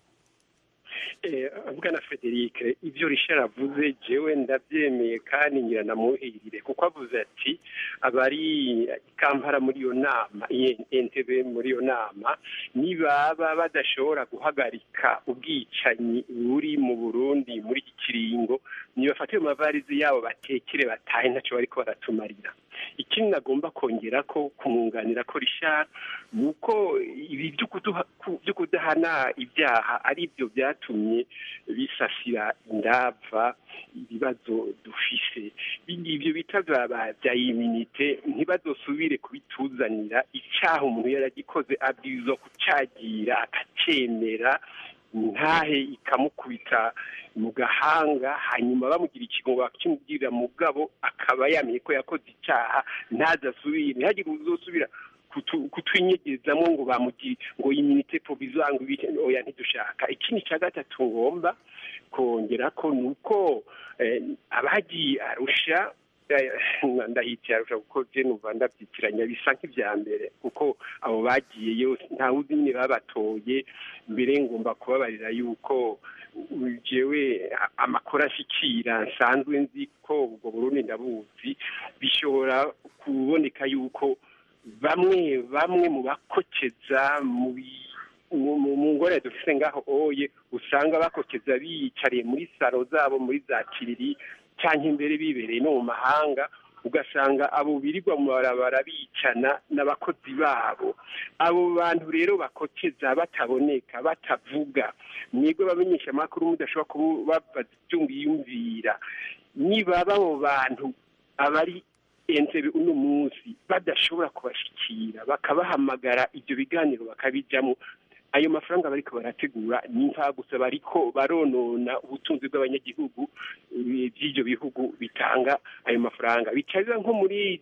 Bwana Frederic, ibyo Richard avuze jewe ndabyemeye kandi ngira namuhirire, kuko avuze ati abari Kampala muri iyo nama, Entebbe muri iyo nama, nibaba badashobora guhagarika ubwicanyi buri mu Burundi muri iki kiringo, nibafate mu mavarizi yabo batekere batahe ntacyo bariko baratumarira. Ikindi nagomba kongera ko kumwunganira ko Richard, nuko ibi byo kudahana ibyaha ari byo byatumye bisasira indava ibibazo dufise. Ibyo bita bya immunité ntibazosubire kubituzanira. Icyaha umuntu yaragikoze abwirizwa kucagira akacemera, ntahe ikamukubita mu gahanga, hanyuma bamugira ikigongo bakimubwirira mugabo akaba yamenye ko yakoze icyaha, ntazasubire, ntihagire uzosubira kutwinyegezamo ngo bamugire ngo immunité provisoire ngo ibite, oya ntidushaka. Ikindi cya gatatu ngomba kongera ko nuko abagiye Arusha, ndahitiye Arusha kuko je numva ndabyitiranya bisa nk'ivya mbere, kuko abo bagiyeyo ntawe uzi nyine babatoye. Mbere ngomba kubabarira yuko jewe amakuru ashikira nsanzwe nzi ko ubwo Burundi ndabuzi, bishobora kuboneka yuko bamwe mu bakokeza mu ngore dufise ngaho oye usanga bakokeza biyicariye muri saro zabo muri za kiriri cyangwa imbere bibereye no mu mahanga, ugasanga abo birirwa mu barabara bicana n'abakozi babo. Abo bantu rero bakokeza bataboneka, batavuga, mwebwe bamenyesha amakuru mudashobora kubabaza ibyo mwiyumvira, niba abo bantu abari Entebbe uno munsi badashobora kubashikira bakabahamagara ibyo biganiro bakabijamo, ayo mafaranga bariko barategura ni nta gusa bariko baronona ubutunzi bw'abanyagihugu by'ibyo bihugu bitanga ayo mafaranga. Bicaza nko muri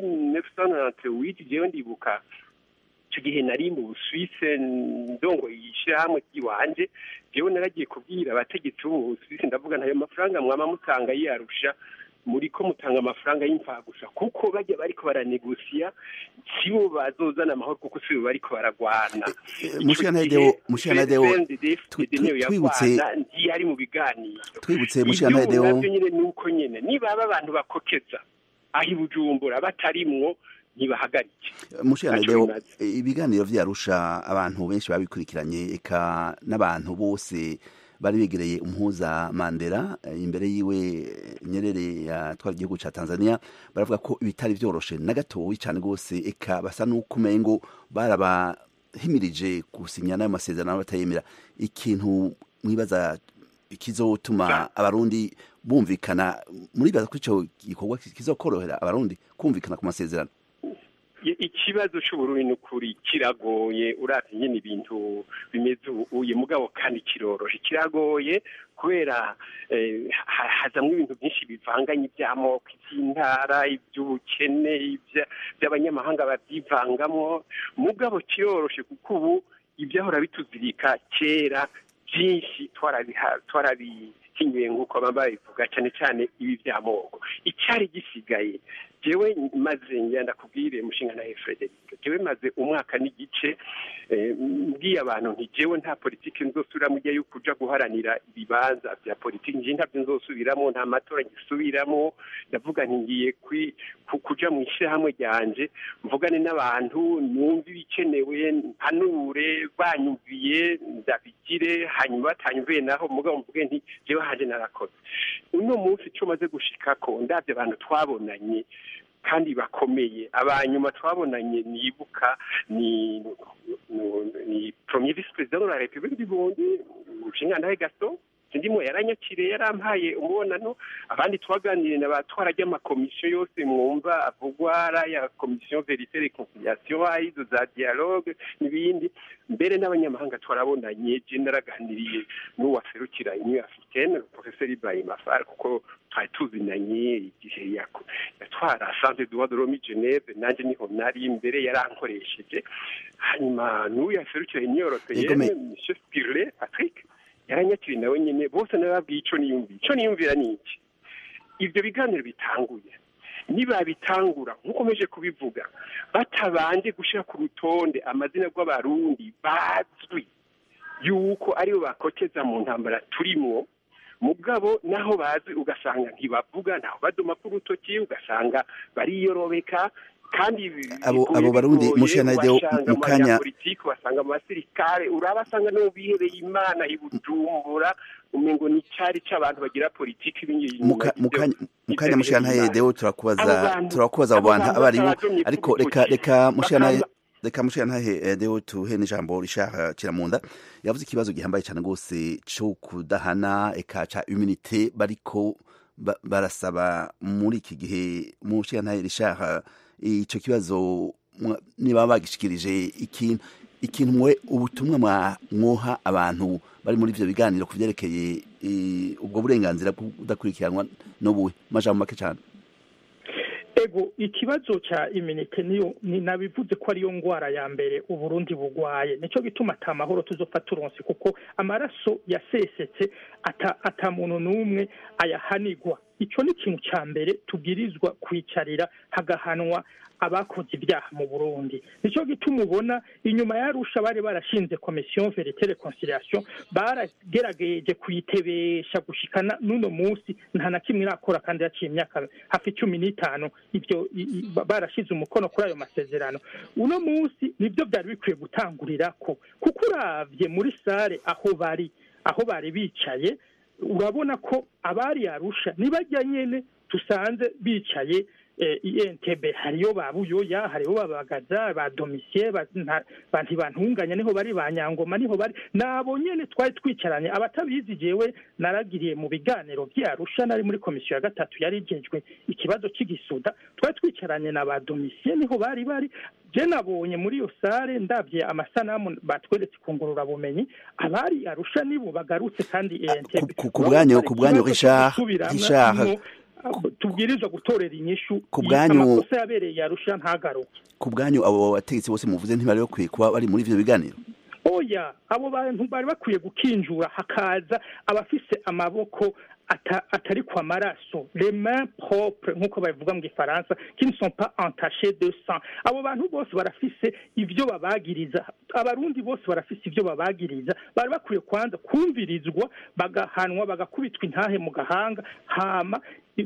1998 jewe ndibuka icyo gihe nari mu Busuwise ndongo yishyirahamwe ry'iwanje, jewe naragiye kubwira abategetsi b'u Busuwise ndavuga ntayo mafaranga mwama mutanga yiyarusha, muri ko mutanga amafaranga y'imfagusa, kuko bajya bariko baranegosiya sibo bazozana amahoro, kuko sibo bariko baragwana. Mushiyana Deo twibutse ari mu biganiro, twibutse Mushiyana Deo nyine nuko nyene niba abantu bakokeza ahi Bujumbura batarimwo ntibahagarike. Mushiyana Deo, ibiganiro vy'Arusha abantu benshi babikurikiranye, eka n'abantu bose bari begereye umuhuza Mandela imbere yiwe Nyerere yatwara igihugu ca Tanzania, baravuga ko ibitari vyoroshe na gatoyi cyane gose, eka basa n'ukumengo barabahimirije gusinya n'ayo masezerano batayemera. Ikintu mwibaza ikizotuma abarundi bumvikana, muri baza ko ico gikorwa kizokorohera abarundi kumvikana ku masezerano? Ikibazo c'Uburundi n'ukuri kiragoye, uravye nyene ibintu bimeze uye mugabo kandi kiroroshe. Kiragoye kubera hazamwe ibintu byinshi bivanganye, iby'amoko, iby'intara, iby'ubukene, by'abanyamahanga babyivangamo, mugabo kiroroshe kuko ubu ibyahora bituzirika kera byinshi twarabihinyuye nk'uko baba babivuga, cyane cyane ibi by'amoko. Icyari gisigaye jewe maze ngenda kubwire mushinga na Frederic jewe maze umwaka n'igice mbwiye abantu nti jewe nta politiki nzosubiramo ijya yo kuja guharanira ibibanza vya politiki nje ntabyo nzosubiramo nta matora gisubiramo ndavuga nti ngiye kuja mu ishyirahamwe ryanje mvugane n'abantu numva ibikenewe mpanure banyumviye ndabigire hanyuma batanyumviye naho mugabo mvuge nti jewe haje narakoze uno munsi cyo maze gushikako ndavye abantu twabonanye kandi bakomeye abanyuma twabonanye nibuka ni premier vice président de la République du Burundi Mushinga Ntahe Gaston ndimo yaranyakire yarampaye umubonano abandi twaganiriye n'abatwarajya amakomisiyo yose mwumva avugwa ya commission vérité et conciliation aido za dialogue n'ibindi mbere n'abanyamahanga twarabonanye je naraganiriye n'uwaserukira Union Africaine professeur Ibrahim Afar kuko twari tuzinanye igihe yatwara Centre droit de l'homme Genève nanje niho nari imbere yarankoresheje hanyuma n'uyaserukira Union Européenne Monsieur Spirle Patrick yaranyakiri nawe nyine bose nababwiye ico niyumvira niki ivyo biganiro bitanguye niba bitangura nkukomeje kubivuga batabanje gushira ku rutonde amazina y'abarundi bazwi yuko aribo bakokeza mu ntambara turimo mugabo naho bazi ugasanga ntibavuga naho badoma ku rutoki ugasanga bariyorobeka kandi abo barundi mushanade mukanya politiki wasanga mu basirikare urabasanga no bihereye imana ibujumbura umengo ni cyari cy'abantu bagira politiki binyi mukanya mushanade deo turakubaza abo bantu abaribo ariko reka mushanade deo tuhene jambo Richard Kiramunda yavuze ikibazo gihambaye cyane gose cyo kudahana ekaca immunité bariko barasaba muri iki gihe mushanade Richard ico kibazo niba bagishikirije ikintu mwe ubutumwa mwoha abantu bari muri ivyo biganiro kuvyerekeye ubwo burenganzira budakurikiranwa n'ubuwe majambo make cyane ego ikibazo cha immunité niyo nabivuze ko ariyo ngwara ya mbere uburundi bugwaye nico gituma atamahoro tuzofata uronse kuko amaraso yasesetse ata muntu numwe ayahanigwa ico ni ikintu ca mbere tubwirizwa kwicarira hagahanwa abakoze ibyaha mu Burundi nico gituma ubona inyuma yarusha bari barashinze commission vérité et conciliation baragerageje kuyitebesha gushikana nuno munsi nta na kimwe irakora kandi yaciye imyaka hafi 15 ivyo barashize umukono kuri ayo masezerano uno munsi nivyo byari bikwiye gutangurira ko kuko uravye muri sare aho bari bicaye urabona ko abari yarusha nibajya nyene tusanze bicaye INTB hariyo babuyoya hariyo babagaza ba domicier bantu bantunganya niho bari banyangoma niho bari nabo nyene twari twicaranye abatabizi jewe naragiriye mu biganiro byarusha nari muri komisiyo ya gatatu yari igejwe ikibazo cy'igisuda twari twicaranye na ba domicier niho bari je nabonye muri yo sare ndavye amasanamu batweretse kungurura bumenyi abari arusha nibo bagarutse kandi INTB kubwanyo Richard tubwirizwa gutorera inyishu kubwanyu amakosa yabereye yarusha ntagaruke kubwanyu abo bategetsi bose muvuze ntibari bakwiye kuba bari muri ivyo biganiro oya abo bantu bari bakwiye gukinjura hakaza abafise amaboko atari kwa maraso les mains propres nkuko bavuga mu gifaransa qui ne sont pas entachées de sang abo bantu bose barafise ivyo babagiriza abarundi bose barafise ivyo babagiriza bari bakwiye kwanza kumvirizwa bagahanwa bagakubitwa intahe mu gahanga hama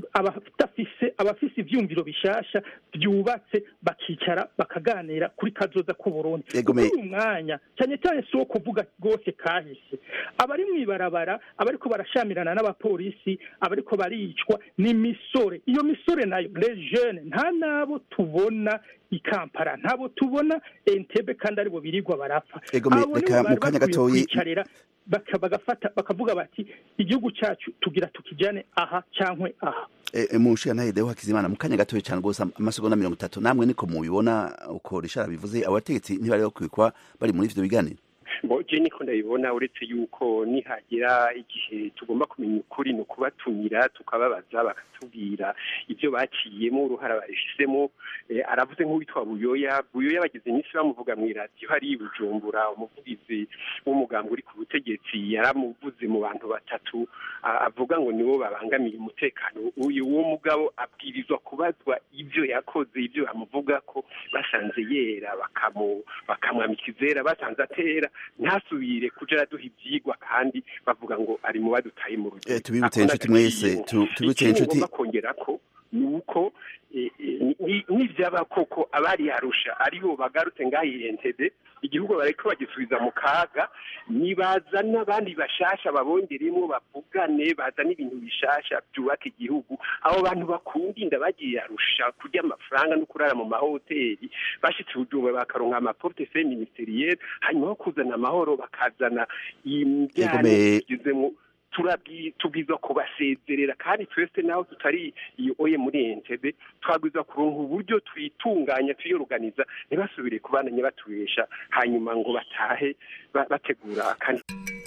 abafise ivyumviro bishasha byubatse bakicara bakaganira kuri kazoza ku Burundi uyu mwanya cyane so kuvuga gose kahise abari mwibarabara abariko barashamirana n'abapolisi abariko baricwa ni misore iyo misore nayo les jeunes nta nabo tubona ikampara ntabo tubona Entebbe kandi aribo birigwa barapfa mu kanya gatoyi bagafata bakavuga bati igihugu cyacu tugira tukijane aha cyankwe aha mushi Ntahe Hakizimana mu kanya gatoyi cyane gose amasegonda 30 namwe niko mubibona uko Richard bivuze abategetsi ntibari bakwikwa bari muri ivyo biganiro je niko ndabibona uretse yuko nihagira igihe tugomba kumenya ukuri no kubatumira tukababaza bakatubwira ibyo baciyemo uruhara barishizemo. Aravuze nk'uwitwa Buyoya bagize iminsi bamuvuga mu radio hari Bujumbura, umuvugizi w'umugambi uri ku butegetsi yaramuvuze mu bantu batatu avuga ngo nibo babangamiye umutekano. Uwo mugabo abwirizwa kubazwa ibyo yakoze, ibyo bamuvuga ko basanze yera bakamwamika izera, basanze atera ntasubire kuja araduha ivyigwa kandi bavuga ngo ari mu badutaye mu rugero. Tubibutse inshuti mwese, tubibutse inshuti kongerako nuko n'ivyaba koko abari Arusha aribo bagarutse ngahi Entebbe, igihugu bariko bagisubiza mu kaga, nibazana abandi bashasha babongeremo bavugane, bazana ibintu bishasha byubaka igihugu. Abo bantu bakundinda bagiye Arusha kurya amafaranga no kurara mu mahoteli, bashitse Bujumbura bakaronka amaportefeuille ministeriel, hanyuma kuzana amahoro bakazana imbyane kigezemo. Tubwiza kubasezerera kandi twese naho tutari iyo oye muri Entebbe twabwiza kuronka uburyo twitunganya tuyorganiza ntibasubire kubananye batubesha hanyuma ngo batahe bategura kandi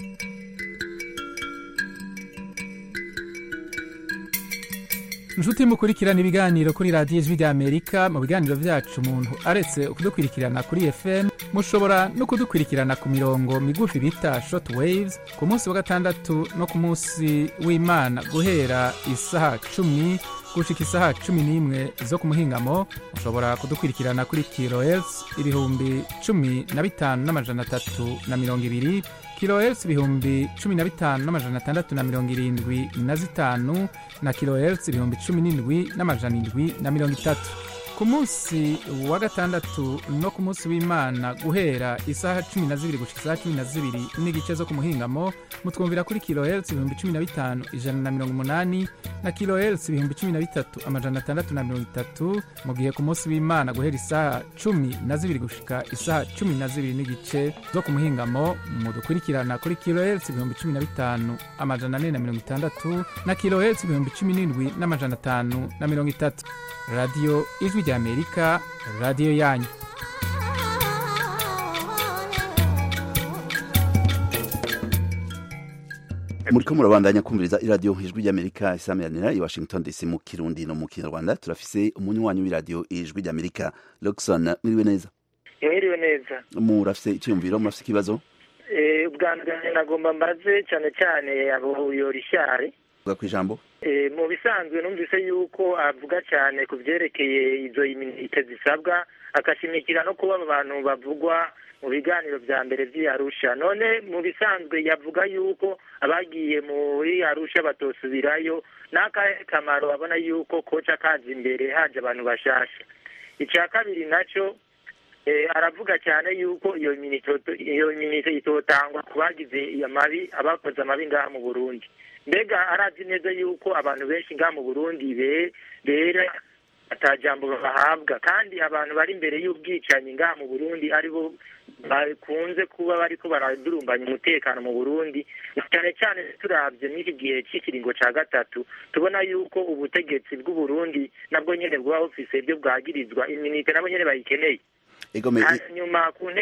Nshuti mukurikirana ibiganiro kuri radiyo Ijwi ry'Amerika. Mu biganiro byacu umuntu aretse kudukurikirana kuri FM mushobora no kudukurikirana ku mirongo migufi bita short waves ku munsi wa gatandatu no ku munsi w'Imana guhera isaha 10 gushika isaha 11 zo ku muhingamo. Mushobora kudukurikirana kuri kilohertz 15,320 kilohertz 15,675 na kilohertz 17,730. Ku munsi wa gatandatu no ku munsi w'Imana guhera isaha 12 gushika isaha 12 n'igice zo ku muhingamo mutwumvira kuri kilohertz 15,180 na kilohertz 13,630. Mu gihe ku munsi w'Imana guhera isaha 12 gushika isaha 12 n'igice zo ku muhingamo mudukurikirana kuri kilohertz 15,460 na kilohertz 17,530. Radio Ijwi ry'Amerika, radio yanyu. Muriko murabandanya kumviriza iradio Ijwi ry'Amerika isameranira i Washington DC mu Kirundi no mu Kinyarwanda. Turafise umunywanyi w'iradio Ijwi ry'Amerika, Luxon. Mwiriwe neza? Mwiriwe neza. Murafise icyumviro, murafise ikibazo? Ubwanjye nagomba mbaze cyane abo yorishari kwijambo. Mu bisanzwe numvise yuko avuga cyane ku byerekeye izo iminite zisabwa, akashimikira no kuba abantu bavugwa mu biganiro bya mbere by'Arusha. None mu bisanzwe yavuga yuko abagiye muri Arusha batosubirayo, n'akahe kamaro babona yuko koca kazi imbere haje abantu bashasha. Icya kabiri naco aravuga cyane yuko iyo minite itotangwa kubagize amabi, abakoze amabi ngaha mu Burundi. Mbega arazi neza yuko abantu benshi ngaha mu Burundi bera atajambo bahabwa, kandi abantu bari imbere y'ubwicanyi ngaha mu Burundi aribo bakunze kuba bariko baradurumbanya umutekano mu Burundi, cyane cyane turavye n'iki gihe cy'ikiringo ca gatatu tubona yuko ubutegetsi bw'u Burundi nabwo nyene bwa office ibyo bwagirizwa iminite nabo nyene bayikeneye. Hanyuma ku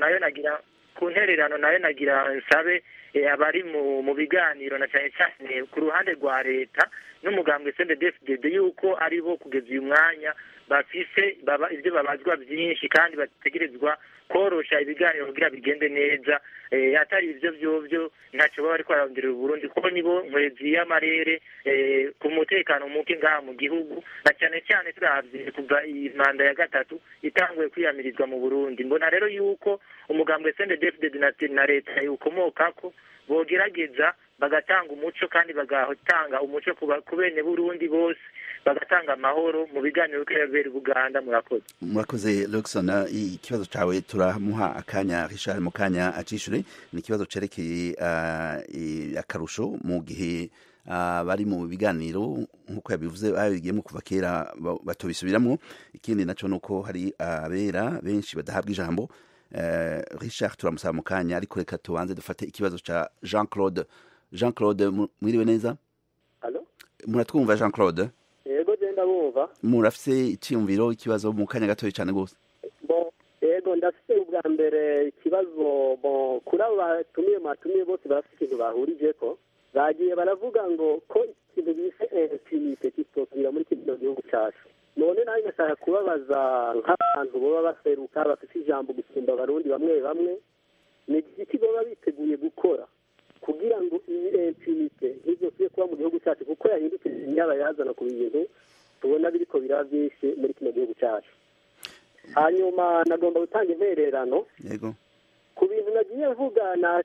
ntererano nayo nagira nsabe abari mu biganiro na cyane cyane ku ruhande rwa leta n'umugambwe CNDD-FDD yuko aribo kugeza uyu mwanya bafise ibyo babazwa byinshi kandi bategerezwa korosha ibiganiro kugira bigende neza. Atari ibyo byovyo ntacyo baba bariko bararondera Burundi kuko nibo nkwezi y'amarere ku mutekano muke ngaha mu gihugu, na cyane cyane turavye kuva iyi manda ya gatatu itanguye kwiyamirizwa mu Burundi. Mbona rero yuko umugambwe CNDD-FDD na leta yukomokako bogerageza bagatanga umuco kandi bagatanga umuco ku bene Burundi bose, bagatanga amahoro mu biganiro bw'abera Buganda. Murakoze Luxon. Ikibazo cawe turamuha akanya Richard mu kanya acishure. Ni ikibazo cerekeye akarusho mu gihe bari mu biganiro nk'uko yabivuze babigiyemo kuva kera batobisubiramwo. Ikindi naco nuko hari abera benshi badahabwa ijambo. Richard turamusaba mu kanya, ariko reka tubanze dufate ikibazo ca Jean Claude. Jean Claude, mwiriwe neza? Allo? Muratwumva Jean Claude? Yego genda bumva. Murafise icyumviro, ikibazo mu kanya gatoya cyane gose? Yego ndafise ubwa mbere mbere ikibazo kuri abo batumiye bose bafite ikintu bahurije ko bagiye baravuga ngo ko ikintu bise impunite kitosubira muri kino gihugu cyacu none nawe ngashaka kubabaza nk'abantu baba baseruka bafite ijambo gusumba abarundi bamwe bamwe ni iki baba biteguye gukora kugira ngo iyi impunite ntizosubire kuba mu gihugu cyacu kuko yahindutse inyabayazana ku bintu tubona biriko biraba byinshi muri kino gihugu cyacu. Hanyuma nagomba gutanga intererano yego ku bintu nagiye mvuga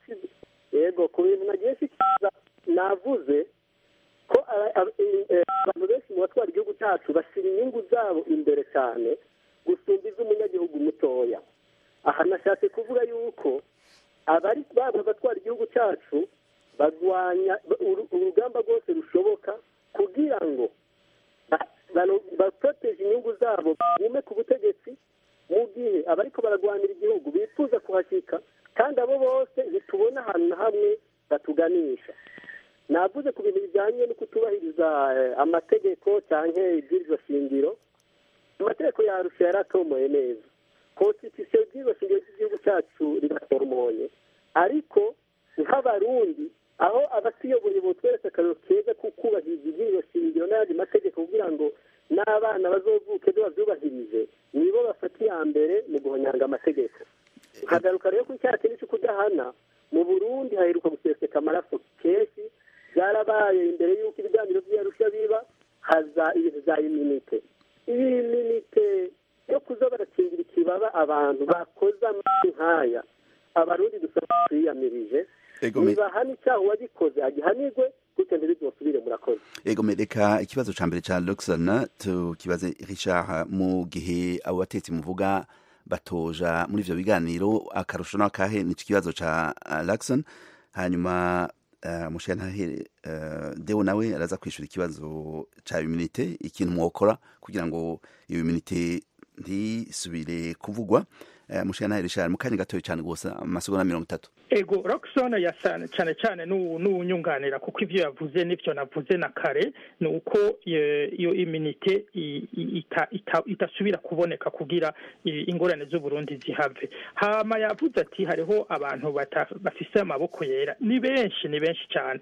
ku bintu nagiye shikiza navuze ko abantu benshi mu batwara igihugu cyacu bashyira inyungu zabo imbere cyane gusumba iz'umunyagihugu mutoya. Aha nashatse kuvuga yuko abari batwara igihugu cyacu barwanya urugamba rwose rushoboka kugira ngo baproteje inyungu zabo bume ku butegetsi mu gihe abariko baragwanira igihugu bifuza kuhashyika kandi abo bose bitubona ahantu na hamwe batuganisha. Navuze ku bintu bijyanye no kutubahiriza amategeko cyangwa ibwirizwa shingiro. Amategeko yarusha yaratomoye neza, constitution y'ibwirizwa shingiro ry'igihugu cyacu riratomoye, ariko nk'abarundi aho abatuyoboye botweretse akarero keza ko kubahiriza ibwirizwa shingiro n'ayandi mategeko kugira ngo n'abana bazovuke babyubahirize nibo bafata iya mbere mu guhonyanga amategeko. Nkagaruka rero ku cyaha kinini cyo kudahana mu Burundi haheruka guseseka amaraso kenshi, byarabaye imbere y'uko ibiganiro by'Arusha biba haza ibintu bya iminite. Iyi iminite yo kuza barakingira ikibaba abantu bakoze amazi nk'aya abarundi dusaba twiyamirije nibahana icyaha uwagikoze agihanirwe gutyo ntibizosubire. Murakoze. Ego mereka ikibazo ca mbere ca Luxana tukibaze Richard, mu gihe abo batetsi muvuga batoja muri ivyo biganiro akarusho n'akahe ni ikibazo ca Luxon, hanyuma mushantahe Deo nawe araza kwishura ikibazo ca immunité, ikintu mwokora kugira ngo iyo immunité ntisubire kuvugwa. Mushantahe Richard mu kanya gatoya cyane gose amasegonda 30. Ego Roxana yasana cyane n'unyunganira kuko ivyo yavuze n'ivyo navuze na kare ni uko iyo immunité itasubira kuboneka kugira ingorane z'u Burundi zihave. Hama yavuze ati hariho abantu bafise amaboko yera, ni benshi cyane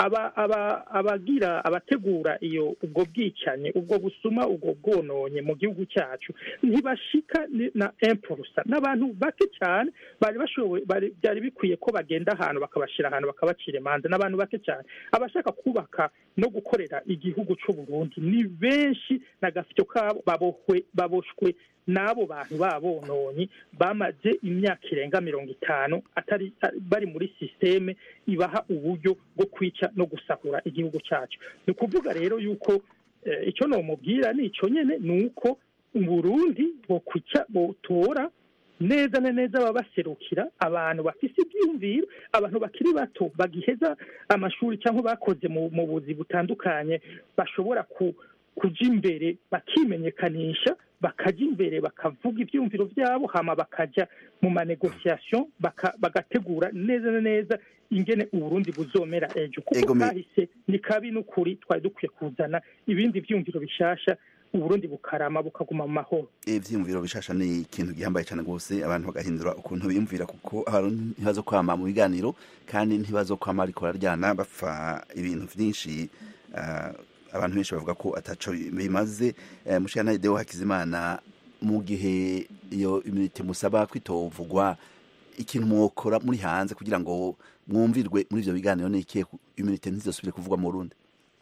abategura iyo ubwo bwicanye ubwo busuma ubwo bwononye mu gihugu cyacu ntibashika na 1%, n'abantu bake cyane byari bikwiye ko bagenda ahantu bakabashira ahantu bakabacira imanza, n'abantu bake cyane. Abashaka kubaka no gukorera igihugu cy'u Burundi ni benshi, n'agafito kabo baboshwe n'abo bantu babononye bamaze imyaka irenga 50 atari bari muri systeme ibaha uburyo bwo kwica no gusahura igihugu cyacu. Ni kuvuga rero yuko icyo no mubwira ni icyo nyene, nuko Burundi botora neza na neza babaserukira abantu bafise ibyumviro, abantu bakiri bato bagiheza amashuri cyangwa bakoze mu buzi butandukanye bashobora kuja imbere bakimenyekanisha, bakaja imbere bakavuga ibyumviro byabo, hama bakaja mu manegociation bagategura neza na neza ingene Uburundi buzomera ejo, kuko kahise ni kabi n'ukuri twari dukwiye kuzana ibindi byumviro bishasha Uburundi bukarama bukaguma mu mahoro. Ivyumviro bishasha ni ikintu gihambaye cyane gose, abantu bagahindura ukuntu biyumvira, kuko abantu ntibazo kwama mu biganiro kandi ntibazo kwama ariko bararyana bapfa ibintu vyinshi. Abantu benshi bavuga ko ataco bimaze. Mushana Deo Hakizimana, mu gihe iyo immunité musaba kwitovugwa, ikintu mwokora muri hanze kugira ngo mwumvirwe muri ivyo biganiro ni ikihe immunité ntizosubire kuvugwa mu Burundi?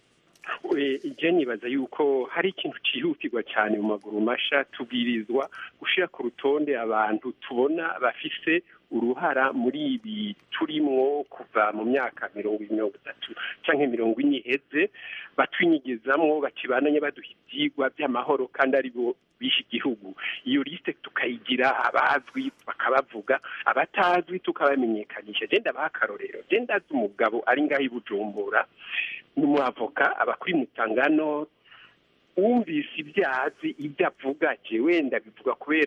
Je nibaza yuko hari ikintu cihutirwa cyane mu maguru masha, tubwirizwa gushira ku rutonde abantu tubona bafise uruhara muri ibi turimwo kuva mu myaka 30 canke 40 iheze, batwinyigizamwo bakibananye baduha ivyigwa by'amahoro kandi ari bo bishi igihugu. Iyo liste tukayigira abazwi bakabavuga, abatazwi tukabamenyekanisha. Je ndabaha akarorero, je ndazi umugabo ari ngaho i Bujumbura n'umwavoka abakuri Mutangano, umvise ibyazi ibyo avuga, je wenda bivuga kubera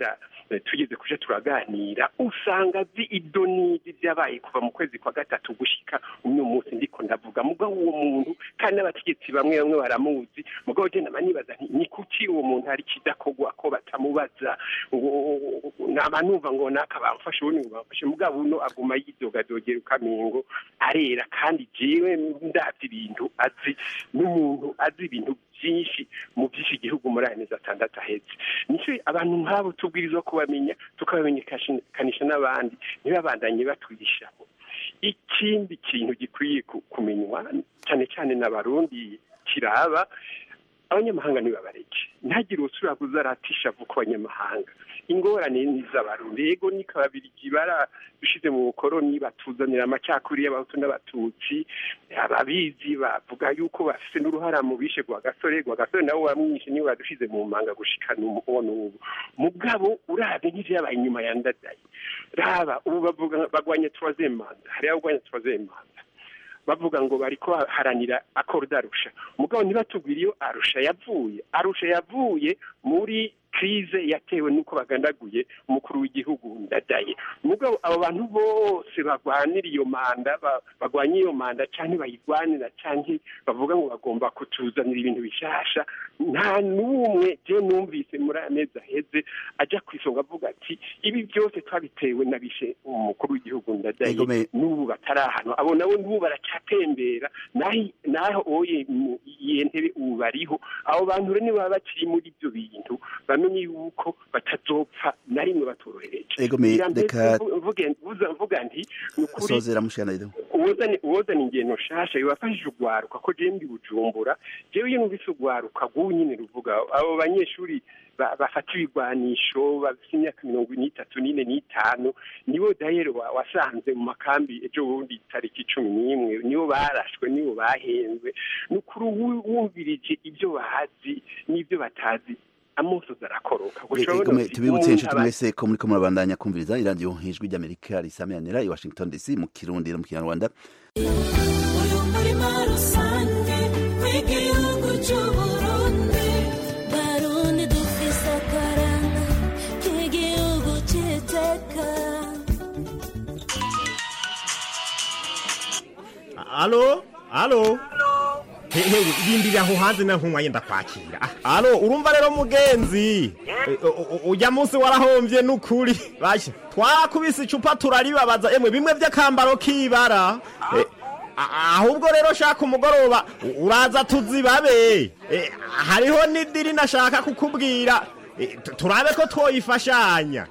tugeze kuja turaganira usanga azi idonidi vyabaye kuva mu kwezi kwa gatatu gushika uno munsi ndiko ndavuga mugabo uwo muntu kandi n'abategetsi bamwe bamwe baramuzi mugabo je namanibaza ni kuki uwo muntu hari kidakorwa ko batamubaza nabanumva ngo naka bamfashe ubundi ngo bamfashe mugabo uno aguma yidogadogera ukamingo arera kandi jewe ndavye ibintu azi n'umuntu azi ibintu byinshi mu byinshi igihugu muri aya mezi atandatu ahetse nicyo abantu nk'abo tubwirizwa kubamenya tukabamenyekanisha n'abandi ntibabandanye batwigishaho ikindi kintu gikwiye kumenywa cyane cyane n'abarundi kiraba abanyamahanga ntibabareke ntagire usura kuzaratisha vuba ku banyamahanga ingorane n'iz'abarundi yego nikababirigi barabishize mu bukoroni batuzanira amacakuri y'abahutu n'abatutsi ababizi bavuga yuko bafise n'uruhara mu bishe gwa gasore nabo bamwishe niwe badushize mu manga gushikana umuhono ubu mugabo urabe nk'ivyabaye inyuma ya Ndadaye raba ubu bavuga bagwanye troisième mandat hari abagwanye troisième mandat bavuga ngo bariko haranira accord d'Arusha mugabo nibatubwira iyo Arusha yavuye muri krize yatewe nuko bagandaguye umukuru w'igihugu Ndadaye mugabo abo bantu bose bagwanira iyo manda bagwanye iyo manda cyane bayigwanira cyane bavuga ngo bagomba kutuzanira ibintu bishasha nta numwe je numvise muri ameza heze aja kwisonga avuga ati ibi byose twabitewe nabishe umukuru w'igihugu Ndadaye n'ubu batarahanwa abo nabo n'ubu baracyatembera naho oye yentebe ubu bariho abo bantu rero niba bakiri muri ibyo bintu bamenye yuko batazopfa na rimwe batorohereje mvuga nti sozera mushana uwozana ingeno shasha yobafashije ugwaruka ko je ndi Bujumbura jewe iyo numvise ugwaruka rw'unyine ruvuga abo banyeshuri bafata ibigwanisho bafite imyaka 34 n'itanu nibo dayero wasanze mu makambi ejo bundi tariki 11 nibo barashwe nibo bahenzwe n'ukuri wumvirije ibyo bahazi n'ibyo batazi amuso zarakoroka tubibutse inshuti mwese ko muri ko murabandanya kumviriza iradiyo ijwi ry'Amerika risameranira i Washington DC mu Kirundi no mu Kinyarwanda uyu murima rusange w'igihugu cy'Uburundi Barundi dufise akaranga k'igihugu cy'iteka Alo hehe ibindi aho hanze na nkunywa yenda kwakira alo urumva rero mugenzi ujya munsi warahomvye n'ukuri bashe twakubise icupa turaribabaza emwe bimwe by'akambaro kibara ahubwo rero shaka umugoroba uraza tuzibabe hariho n'idiri nashaka kukubwira turabe ko twoyifashanya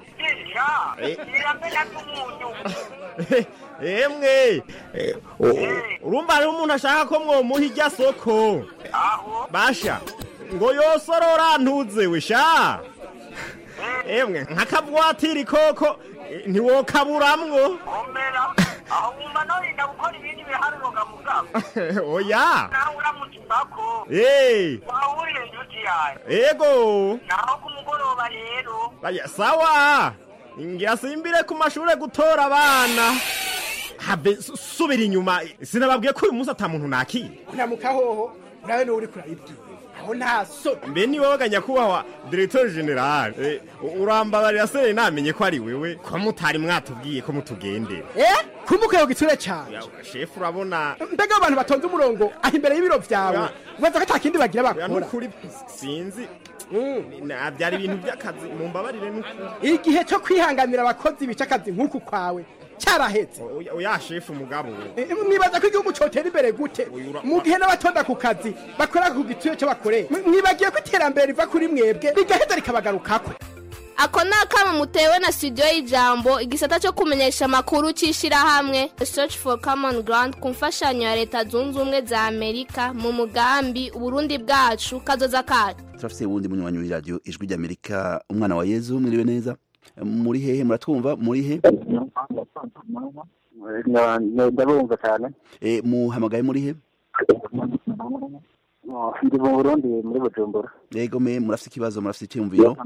emwe urumva hariho umuntu ashaka ko mwomuha irya soko basha ngo yosorora ntuzewe sha emwe nk'akabwatiri koko ntiwokaburamwo aho wumva norinda gukora ibindi biharuroga mugabo oya nawe uramutibako wahurire njuti yawe ego naho ku mugoroba rero baya sawa ingasimbire ku mashure gutora abana habe subira inyuma sinababwiye ko uyu munsi ata muntu nakiri namuka hoho nawe no uri kurayibwira aho ntaso mbe ni wowe nyakubahwa directeur general urambabarira se namenye ko ari wewe ko mutari mwatubwiye ko mutugendera kumuka yo gitsure cyane chef urabona mbega abantu batonze umurongo aho imbere y'ibiro byawe ubaza ko atakindi bagira bakora nukuri sinzi byari ibintu by'akazi mumbabarire n'ukuri igihe cyo kwihanganira abakozi bica akazi nk'uku kwawe cyarahetse oya chef mugabo mwibaza ko igihugu cyotera imbere gute mu gihe n'abatonda ku kazi bakora ku gituyo cyo bakore mwibagiye ko iterambere riva kuri mwebwe rigaheza rikabagarukako ako ni akamo mutewe na studio y'ijambo igisata cyo kumenyesha amakuru cy'ishyirahamwe Search for Common Ground ku mfashanyo ya leta zunze ubumwe za Amerika mu mugambi Uburundi bwacu kazoza kacu turafise wundi munywanyi w'iradiyo ijwi ry'Amerika umwana wa Yezu mwiriwe neza muri hehe muratwumva muri he ndabumva cyane muhamagaye muri he ndi mu Burundi muri Bujumbura yego murafise ikibazo murafise icyumviro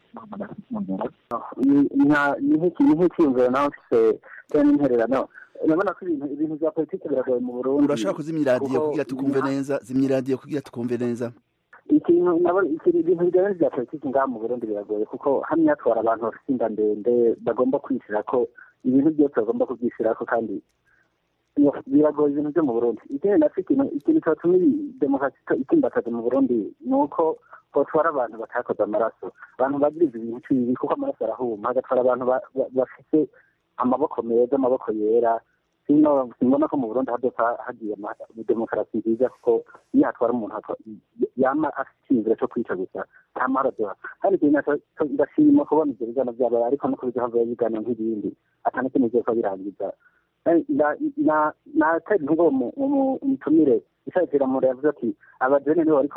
ni cyumviro naho se cyane intererano urabona ko ibintu bya politiki biragoye mu Burundi urashaka kuzimya iradiyo kugira tukumve neza zimya iradiyo kugira tukumve neza ibintu bijyanye n'ibya politiki ngaha mu Burundi biragoye kuko hamwe hatwara abantu bafite inda ndende bagomba kwishyira ko ibintu byose bagomba kubyishyira ko kandi biragoye ibintu byo mu Burundi. Ikindi nacyo ikintu cyatuma demokarasi itimbataje mu Burundi ni uko hotwara abantu batakoze amaraso, abantu bagiriza ibintu cy'ibi kuko amaraso arahuma, hagatwara abantu bafite amaboko meza, amaboko yera. Simbona ko mu Burundi hagiye demokarasi nziza kuko iyo hatwara umuntu yama afite icyizere cyo kwica gusa nta mahoro aduha. Kandi ikintu nacyo ndashima kubona ibyo biganiro byabaye, ariko no kubijyaho ibiganiro nk'ibindi atanga ikintu cyose birangiza. Natari nk'uwo mutumire ishaikira mu yavuze ati abajene nibo